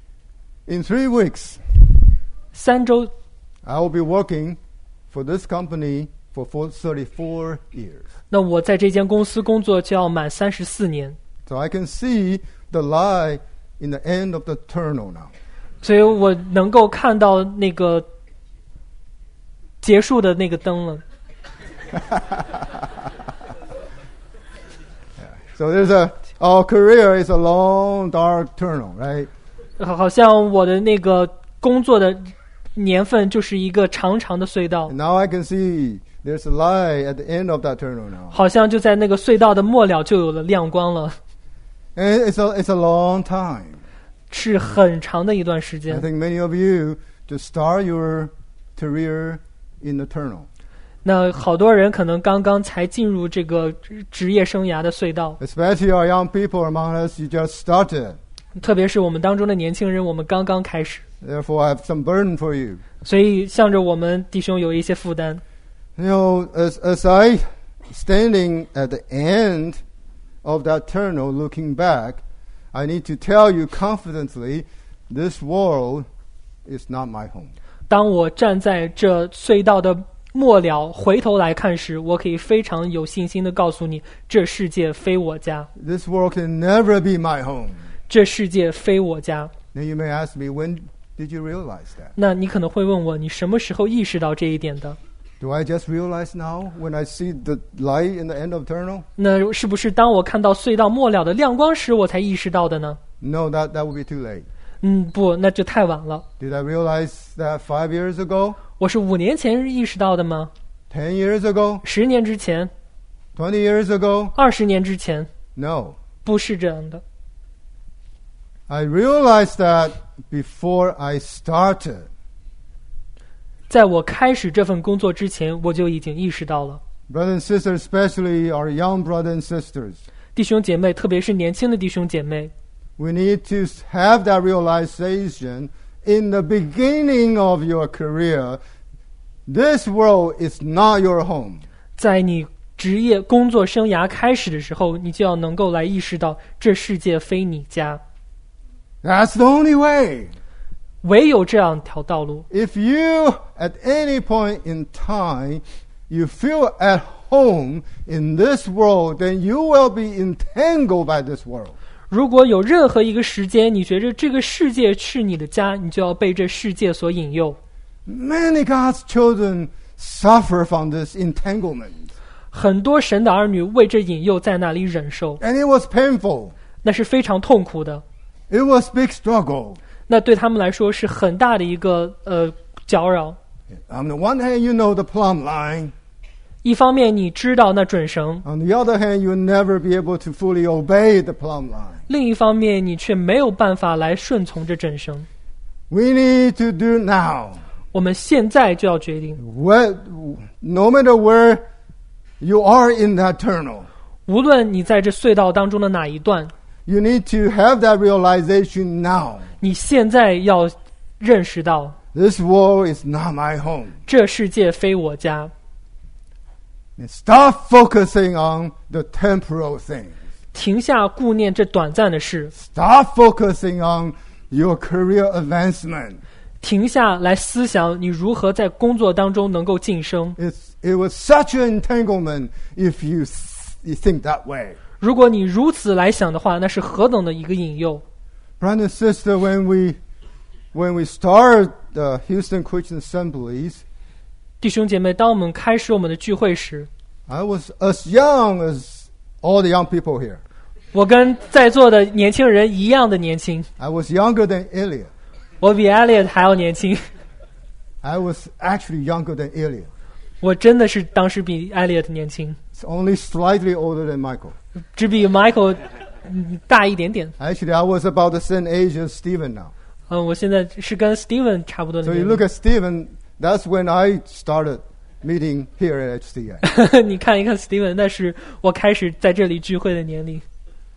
Speaker 2: In three weeks,
Speaker 1: 三周，
Speaker 2: I will be working for this company for thirty-four years.
Speaker 1: 那我在这间公司工作就要满三十四年，
Speaker 2: So I can see the light in the end of the tunnel now.
Speaker 1: 所以我能够看到那个结束的那个灯了。
Speaker 2: So there's a our career is a long dark tunnel, right?
Speaker 1: 好像我的那个工作的年份就是一个长长的隧道
Speaker 2: And，now I can see there's a light at the end of that tunnel now.
Speaker 1: 好像就在那个隧道的末了就有了亮光了，
Speaker 2: And it's a it's a long time.
Speaker 1: 是很长的一段时
Speaker 2: I
Speaker 1: 间。
Speaker 2: think many of you to start your career in the tunnel.
Speaker 1: 那好多人可能刚刚才进入这个职业生涯的隧道，
Speaker 2: Especially our young people among us, you just started.
Speaker 1: 特别是我们当中的年轻人，我们刚刚开始，
Speaker 2: Therefore, I have some burden for you.
Speaker 1: 所以向着我们弟兄有一些负担。
Speaker 2: You know, as as I standing at the end of that tunnel, looking back, I need to tell you confidently, this world is not my home.
Speaker 1: 当我站在这隧道的末了回头来看时，我可以非常有信心地告诉你，这世界非我家。
Speaker 2: This world can never be my home.
Speaker 1: 这世界非我家。
Speaker 2: Now you may ask me, when did you realize that?
Speaker 1: 那你可能会问我，你什么时候意识到这一点的？
Speaker 2: Do I just realize now when I see the light in the end of tunnel?
Speaker 1: 那是不是当我看到隧道末了的亮光时，我才意识到的呢？
Speaker 2: No, that, that would be too late.
Speaker 1: 嗯，不，那就太晚了。
Speaker 2: Did I realize that five years ago?
Speaker 1: 我是五年前意识到的吗？
Speaker 2: Ten years ago?
Speaker 1: 十年之前？
Speaker 2: Twenty years ago?
Speaker 1: 二十年之前？
Speaker 2: No.
Speaker 1: 不是这样的。
Speaker 2: I realized that before I started.
Speaker 1: 在我开始这份工作之前，我就已经意识到了。
Speaker 2: Brothers and sisters, especially our young brothers and sisters,
Speaker 1: 弟兄姐妹，特别是年轻的弟兄姐妹，
Speaker 2: we need to have that realization in the beginning of your career. This world is not your home.
Speaker 1: 在你职业工作生涯开始的时候，你就要能够来意识到，这世界非你家。
Speaker 2: That's the only way.
Speaker 1: 唯有这样条道路。
Speaker 2: If you, at any point in time, you feel at home in this world, then you will be entangled by this world.
Speaker 1: 如果有任何一个时间，你觉着这个世界是你的家，你就要被这世界所引诱。
Speaker 2: Many God's children suffer from this entanglement.
Speaker 1: 很多神的儿女为这引诱在那里忍受，
Speaker 2: And it was painful.
Speaker 1: 那是非常痛苦的。
Speaker 2: It was big struggle.
Speaker 1: 那对他们来说是很大的一个呃搅扰。
Speaker 2: On the one hand, you know the plumb line.
Speaker 1: 一方面你知道那准绳，
Speaker 2: On the other hand, you'll never be able to fully obey the plumb line.
Speaker 1: 另一方面你却没有办法来顺从这准绳。
Speaker 2: We need to do now.
Speaker 1: 我们现在就要决定，
Speaker 2: What, no matter where you are in that tunnel,
Speaker 1: 无论你在这隧道当中的哪一段，
Speaker 2: you need to have that realization now.
Speaker 1: 你现在要认识到，
Speaker 2: This world is not my home.
Speaker 1: 这世界非我家。
Speaker 2: And stop focusing on the temporal things.
Speaker 1: 停下顾念这短暂的事，
Speaker 2: Stop focusing on your career advancement.
Speaker 1: 停下来思想你如何在工作当中能够晋升。
Speaker 2: It's, it was such an entanglement if you, you think that way.
Speaker 1: 如果你如此来想的话，那是何等的一个引诱。
Speaker 2: Brother and sister, when we, when we start the Houston Christian Assemblies,
Speaker 1: 弟兄姐妹，当我们开始我们的聚会时，
Speaker 2: I was as young as all the young people here.
Speaker 1: 我跟在座的年轻人一样的年轻，
Speaker 2: I was younger than Eliot.
Speaker 1: 我比 Elliot 还要年轻。
Speaker 2: I was actually younger than Eliot.
Speaker 1: 我真的是当时比 Elliot 年轻，
Speaker 2: It's only slightly older than Michael.
Speaker 1: 只比 Michael 嗯大一点点。
Speaker 2: Actually, I was about the same age as Stephen now.
Speaker 1: 嗯，我现在是跟 Steven 差不多的
Speaker 2: So you
Speaker 1: 年
Speaker 2: look
Speaker 1: 龄。
Speaker 2: at Stephen, that's when I started meeting here at H C A.
Speaker 1: 你看一看 Steven，那是我开始在这里聚会的年龄。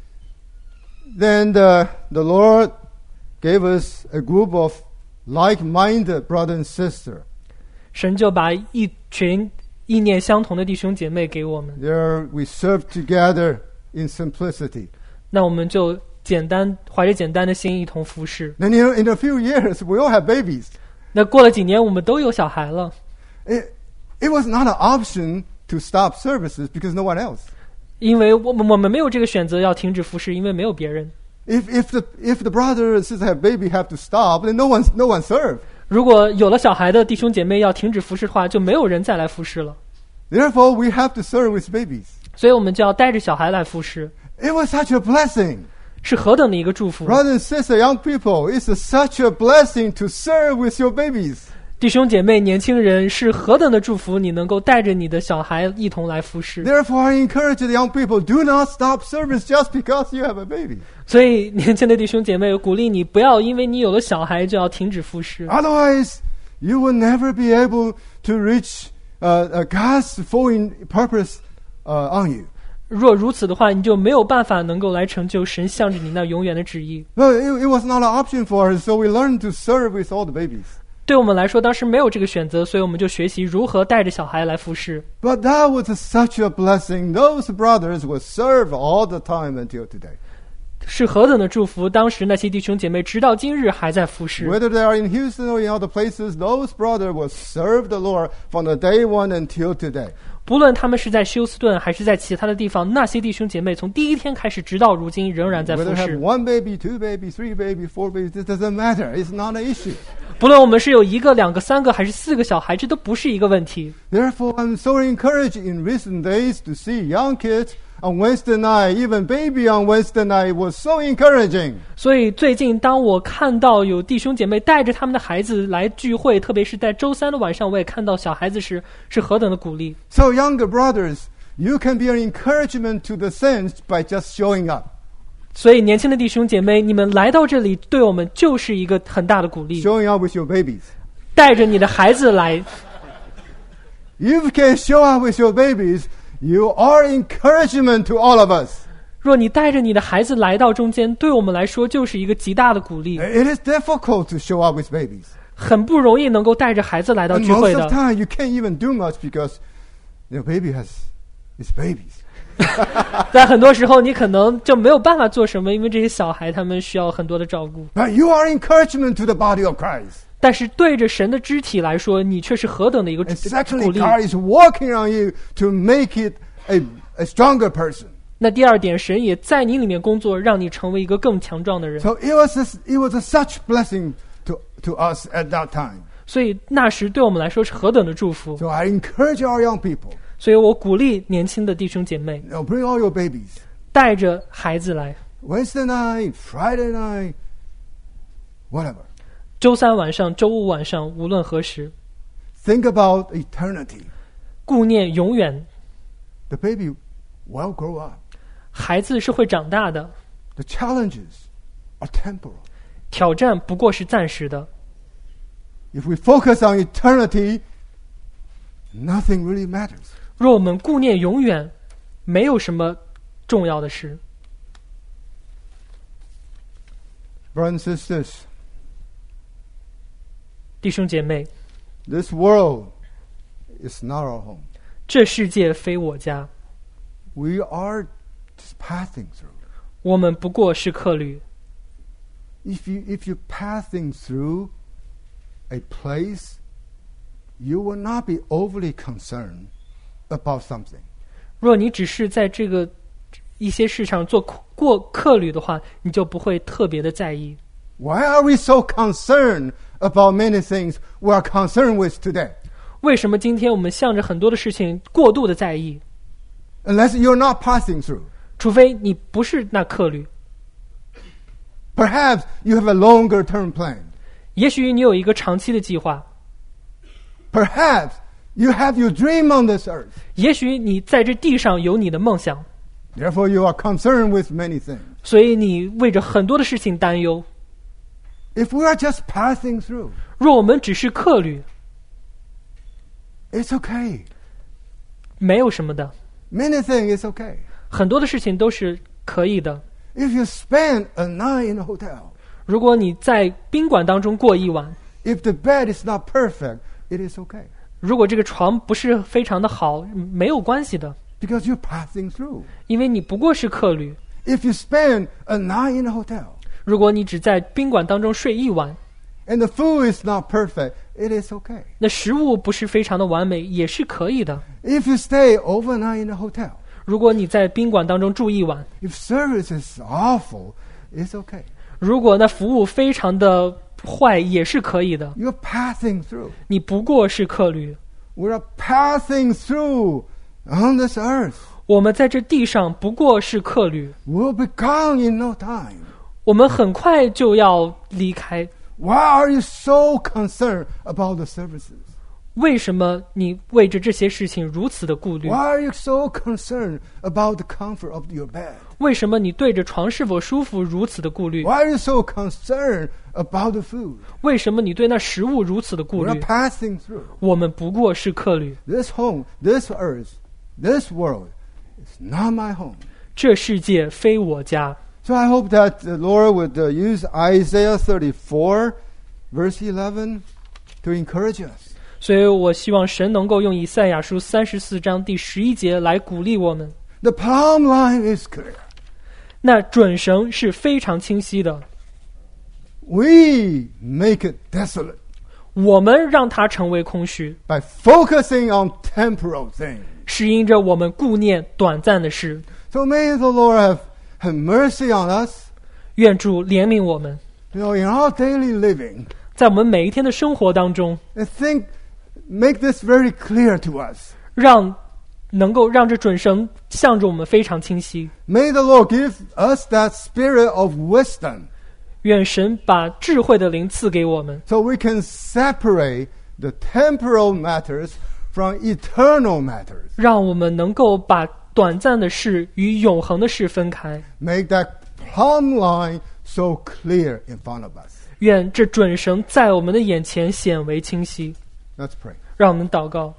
Speaker 2: Then the, the Lord gave us a group of like-minded brother and sister.
Speaker 1: 神就把一群意念相同的弟兄姐妹给我们，
Speaker 2: There we serve together in simplicity.
Speaker 1: 那我们就简单怀着简单的心一同服侍。
Speaker 2: Then you know, in a few years, we all have babies.
Speaker 1: 那过了几年，我们都有小孩了。
Speaker 2: It, it was not an option to stop services because no one else.
Speaker 1: 因为我们我们没有这个选择要停止服侍，因为没有别人。
Speaker 2: If, if, the, if the brother and sister have baby have to stop, then no one, no one serve.
Speaker 1: 如果有了小孩的弟兄姐妹要停止服侍的话，就没有人再来服侍了。
Speaker 2: Therefore, we have to serve with babies.
Speaker 1: 所以我们就要带着小孩来服侍，
Speaker 2: It was such a blessing.
Speaker 1: 是何等的一个祝福！
Speaker 2: Brother and sister, young people, it's a, such a blessing to serve with your babies.
Speaker 1: 弟兄姐妹、年轻人，是何等的祝福！你能够带着你的小孩一同来服侍。
Speaker 2: Therefore, I encourage the young people, do not stop service just because you have a baby.
Speaker 1: 所以，年轻的弟兄姐妹，鼓励你不要因为你有了小孩就要停止服侍，
Speaker 2: Otherwise, you will never be able to reach uh, uh, God's full purpose uh, on you.
Speaker 1: 若如此的话，你就没有办法能够来成就神向着你那永远的旨意。
Speaker 2: No, it, it was not an option for us, so we learned to serve with all the babies.
Speaker 1: 对我们来说，当时没有这个选择，所以我们就学习如何带着小孩来服侍。
Speaker 2: But that was a, such a blessing. Those brothers will serve all the time until today.
Speaker 1: 是何等的祝福！当时那些弟兄姐妹直到今日还在服侍。
Speaker 2: Whether they are in Houston or in other places, those brothers will serve the Lord from the day one until today.
Speaker 1: 不论他们是在休斯顿还是在其他的地方，那些弟兄姐妹从第一天开始直到如今仍然在服
Speaker 2: Whether have
Speaker 1: 侍。
Speaker 2: one baby, two baby, three baby, four babies, it doesn't matter. It's not an issue.
Speaker 1: 不论我们是有一个、两个、三个还是四个小孩，这都不是一个问题。
Speaker 2: Therefore, I'm so encouraged in recent days to see young kids on Wednesday night, even baby on Wednesday night was so encouraging.
Speaker 1: 所以最近当我看到有弟兄姐妹带着他们的孩子来聚会，特别是在周三的晚上，我也看到小孩子时是何等的鼓励。
Speaker 2: So younger brothers, you can be an encouragement to the saints by just showing up.
Speaker 1: 所以年轻的弟兄姐妹，你们来到这里，对我们就是一个很大的鼓励。
Speaker 2: Showing up with your babies.
Speaker 1: 带着你的孩子来，
Speaker 2: If you can show up with your babies, you are encouragement to all of us.
Speaker 1: 若你带着你的孩子来到中间，对我们来说就是一个极大的鼓励。
Speaker 2: It is difficult to show up with babies.
Speaker 1: 很不容易能够带着孩子来到
Speaker 2: And
Speaker 1: 聚会
Speaker 2: most
Speaker 1: 的
Speaker 2: of the。time, you can't even do much because your baby has its babies.
Speaker 1: 在很多时候，你可能就没有办法做什么，因为这些小孩他们需要很多的照顾。
Speaker 2: But you are encouragement to the body of Christ.
Speaker 1: 但是对着神的肢体来说，你却是何等的一个
Speaker 2: And
Speaker 1: 鼓
Speaker 2: secondly,
Speaker 1: 励。
Speaker 2: God is working on you to make it a, a stronger person.
Speaker 1: 那第二点，神也在你里面工作，让你成为一个更强壮的人。
Speaker 2: So it was a, it was a such blessing to, to us at that time.
Speaker 1: 所以那时对我们来说是何等的祝福。
Speaker 2: So I encourage our young people,
Speaker 1: 所以我鼓励年轻的弟兄姐妹
Speaker 2: you know, bring all your babies.
Speaker 1: 带着孩子来，
Speaker 2: Wednesday night, Friday night, whatever.
Speaker 1: 周三晚上、周五晚上，无论何时，
Speaker 2: Think about eternity.
Speaker 1: 顾念永远。
Speaker 2: The baby will grow up.
Speaker 1: 孩子是会长大的，
Speaker 2: The challenges are temporal.
Speaker 1: 挑战不过是暂时的。
Speaker 2: If we focus on eternity, nothing really matters.
Speaker 1: 若我们顾念永远，没有什么重要的事。
Speaker 2: Brothers and sisters,
Speaker 1: 弟兄姐妹，
Speaker 2: this world is not our home.
Speaker 1: 这世界非我家，
Speaker 2: We are just passing through.
Speaker 1: 我们不过是客旅。
Speaker 2: If you if you're passing through a place, you will not be overly concerned about something.
Speaker 1: 若你只是在这个一些市场做过客旅的话，你就不会特别的在意。
Speaker 2: Why are we so concerned about many things we are concerned with today?
Speaker 1: 为什么今天我们向着很多的事情过度的在意？
Speaker 2: Unless you're not passing through.
Speaker 1: 除非你不是那客旅，
Speaker 2: Perhaps you have a longer term plan.
Speaker 1: 也许你有一个长期的计划，
Speaker 2: Perhaps you have your dream on this earth.
Speaker 1: 也许你在这地上有你的梦想，
Speaker 2: Therefore, you are concerned with many things.
Speaker 1: 所以你为着很多的事情担忧。
Speaker 2: If we are just passing through,
Speaker 1: 若我们只是客旅，
Speaker 2: it's okay.
Speaker 1: 没有什么的，
Speaker 2: Many things is okay.
Speaker 1: 很多的事情都是可以的。
Speaker 2: If you spend a night in a hotel,
Speaker 1: 如果你在宾馆当中过一晚，
Speaker 2: if the bed is not perfect, it is okay.
Speaker 1: 如果这个床不是非常的好，没有关系的，
Speaker 2: Because you're passing through.
Speaker 1: 因为你不过是客旅。
Speaker 2: If you spend a night in a hotel,
Speaker 1: 如果你只在宾馆当中睡一晚，
Speaker 2: and the food is not perfect, it is okay.
Speaker 1: 那食物不是非常的完美，也是可以的。
Speaker 2: If you stay overnight in a hotel,
Speaker 1: 如果你在宾馆当中住一晚，
Speaker 2: if service is awful, it's okay.
Speaker 1: 如果那服务非常的坏，也是可以的。
Speaker 2: You're passing through.
Speaker 1: 你不过是客旅，
Speaker 2: We are passing through on this earth.
Speaker 1: 我们在这地上不过是客旅，
Speaker 2: We'll be gone in no time.
Speaker 1: 我们很快就要离开。
Speaker 2: Why are you so concerned about the services?
Speaker 1: 为什么你为着这些事情如此的顾虑？
Speaker 2: Why are you so concerned about the comfort of your bed?
Speaker 1: 为什么你对着床是否舒服如此的顾虑？
Speaker 2: Why are you so concerned about the food?
Speaker 1: 为什么你对那食物如此的顾
Speaker 2: We're
Speaker 1: 虑？
Speaker 2: passing through.
Speaker 1: 我们不过是客旅，
Speaker 2: This home, this earth, this world is not my home.
Speaker 1: 这世界非我家。
Speaker 2: So I hope that the Lord would uh, use Isaiah thirty-four, verse eleven, to encourage us.
Speaker 1: 所以我希望神能够用以赛亚书三十四章第十一节来鼓励我们。
Speaker 2: The plumb line is clear.
Speaker 1: 那准绳是非常清晰的，
Speaker 2: We make it desolate
Speaker 1: 我们让它成为空虚，
Speaker 2: by focusing on temporal things.
Speaker 1: 是因着我们顾念短暂的事。
Speaker 2: So may the Lord have, have mercy on us.
Speaker 1: 愿主怜悯我们，
Speaker 2: You know, in our daily living,
Speaker 1: 在我们每一天的生活当中，
Speaker 2: I think, make this very clear to us.
Speaker 1: 让能够让这准绳向着我们非常清晰。
Speaker 2: May the Lord give us that spirit of wisdom
Speaker 1: 愿神把智慧的灵赐给我们，
Speaker 2: so we can separate the temporal matters from eternal matters.
Speaker 1: 让我们能够把短暂的事与永恒的事分开。
Speaker 2: Make that plumb line so clear in front of us.
Speaker 1: 愿这准绳在我们的眼前显为清晰。
Speaker 2: Let's pray.
Speaker 1: 让我们祷告。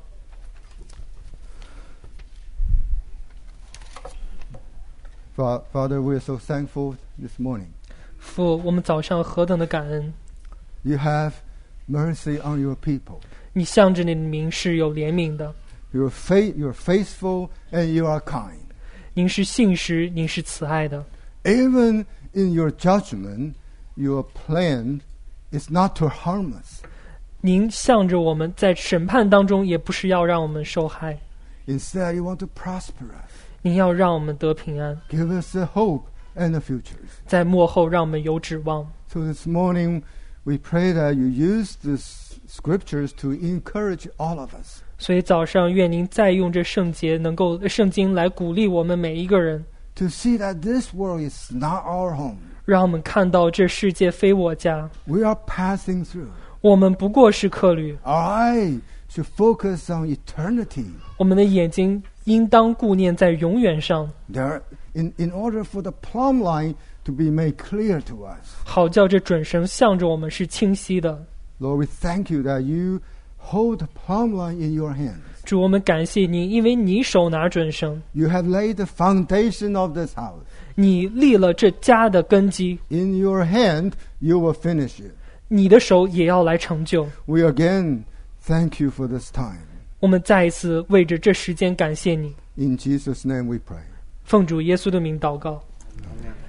Speaker 2: Fa- Father, we are so thankful this morning.
Speaker 1: 父，我们早上何等的感恩！
Speaker 2: You have mercy on your people.
Speaker 1: 你向着你的名是有怜悯的，
Speaker 2: You're, fa- you're faithful and you are kind.
Speaker 1: 您是信实，您是慈爱的。
Speaker 2: Even in your judgment, your plan is not to harm us.
Speaker 1: 您向着我们在审判当中，也不是要让我们受害，
Speaker 2: Instead, you want to prosper us.
Speaker 1: 您要让我们得平安，
Speaker 2: Give us the hope and the futures.
Speaker 1: 在末后让我们有指望。
Speaker 2: So this morning, we pray that you use these scriptures to encourage all of us.
Speaker 1: 所以早上愿您再用这圣节能够圣经来鼓励我们每一个人，
Speaker 2: To see that this world is not our home.
Speaker 1: 让我们看到这世界非我家，
Speaker 2: We are passing through.
Speaker 1: 我们不过是客旅，
Speaker 2: Our eye should focus on eternity.
Speaker 1: 我们的眼睛应当顾念在永远上，
Speaker 2: There, in, in order for the plumb line to be made clear to us.
Speaker 1: 好叫这准绳向着我们是清晰的。
Speaker 2: Lord, we thank you that you hold the plumb line in your hands.
Speaker 1: 主，我们感谢你，因为你手拿准绳，
Speaker 2: You have laid the foundation of this house.
Speaker 1: 你立了这家的根基，
Speaker 2: In your hand, you will finish it.
Speaker 1: 你的手也要来成就。
Speaker 2: We again thank you for this time.
Speaker 1: 我们再一次为着这时间感谢你，
Speaker 2: In Jesus' name we pray.
Speaker 1: 奉主耶稣的名祷告。
Speaker 2: Amen.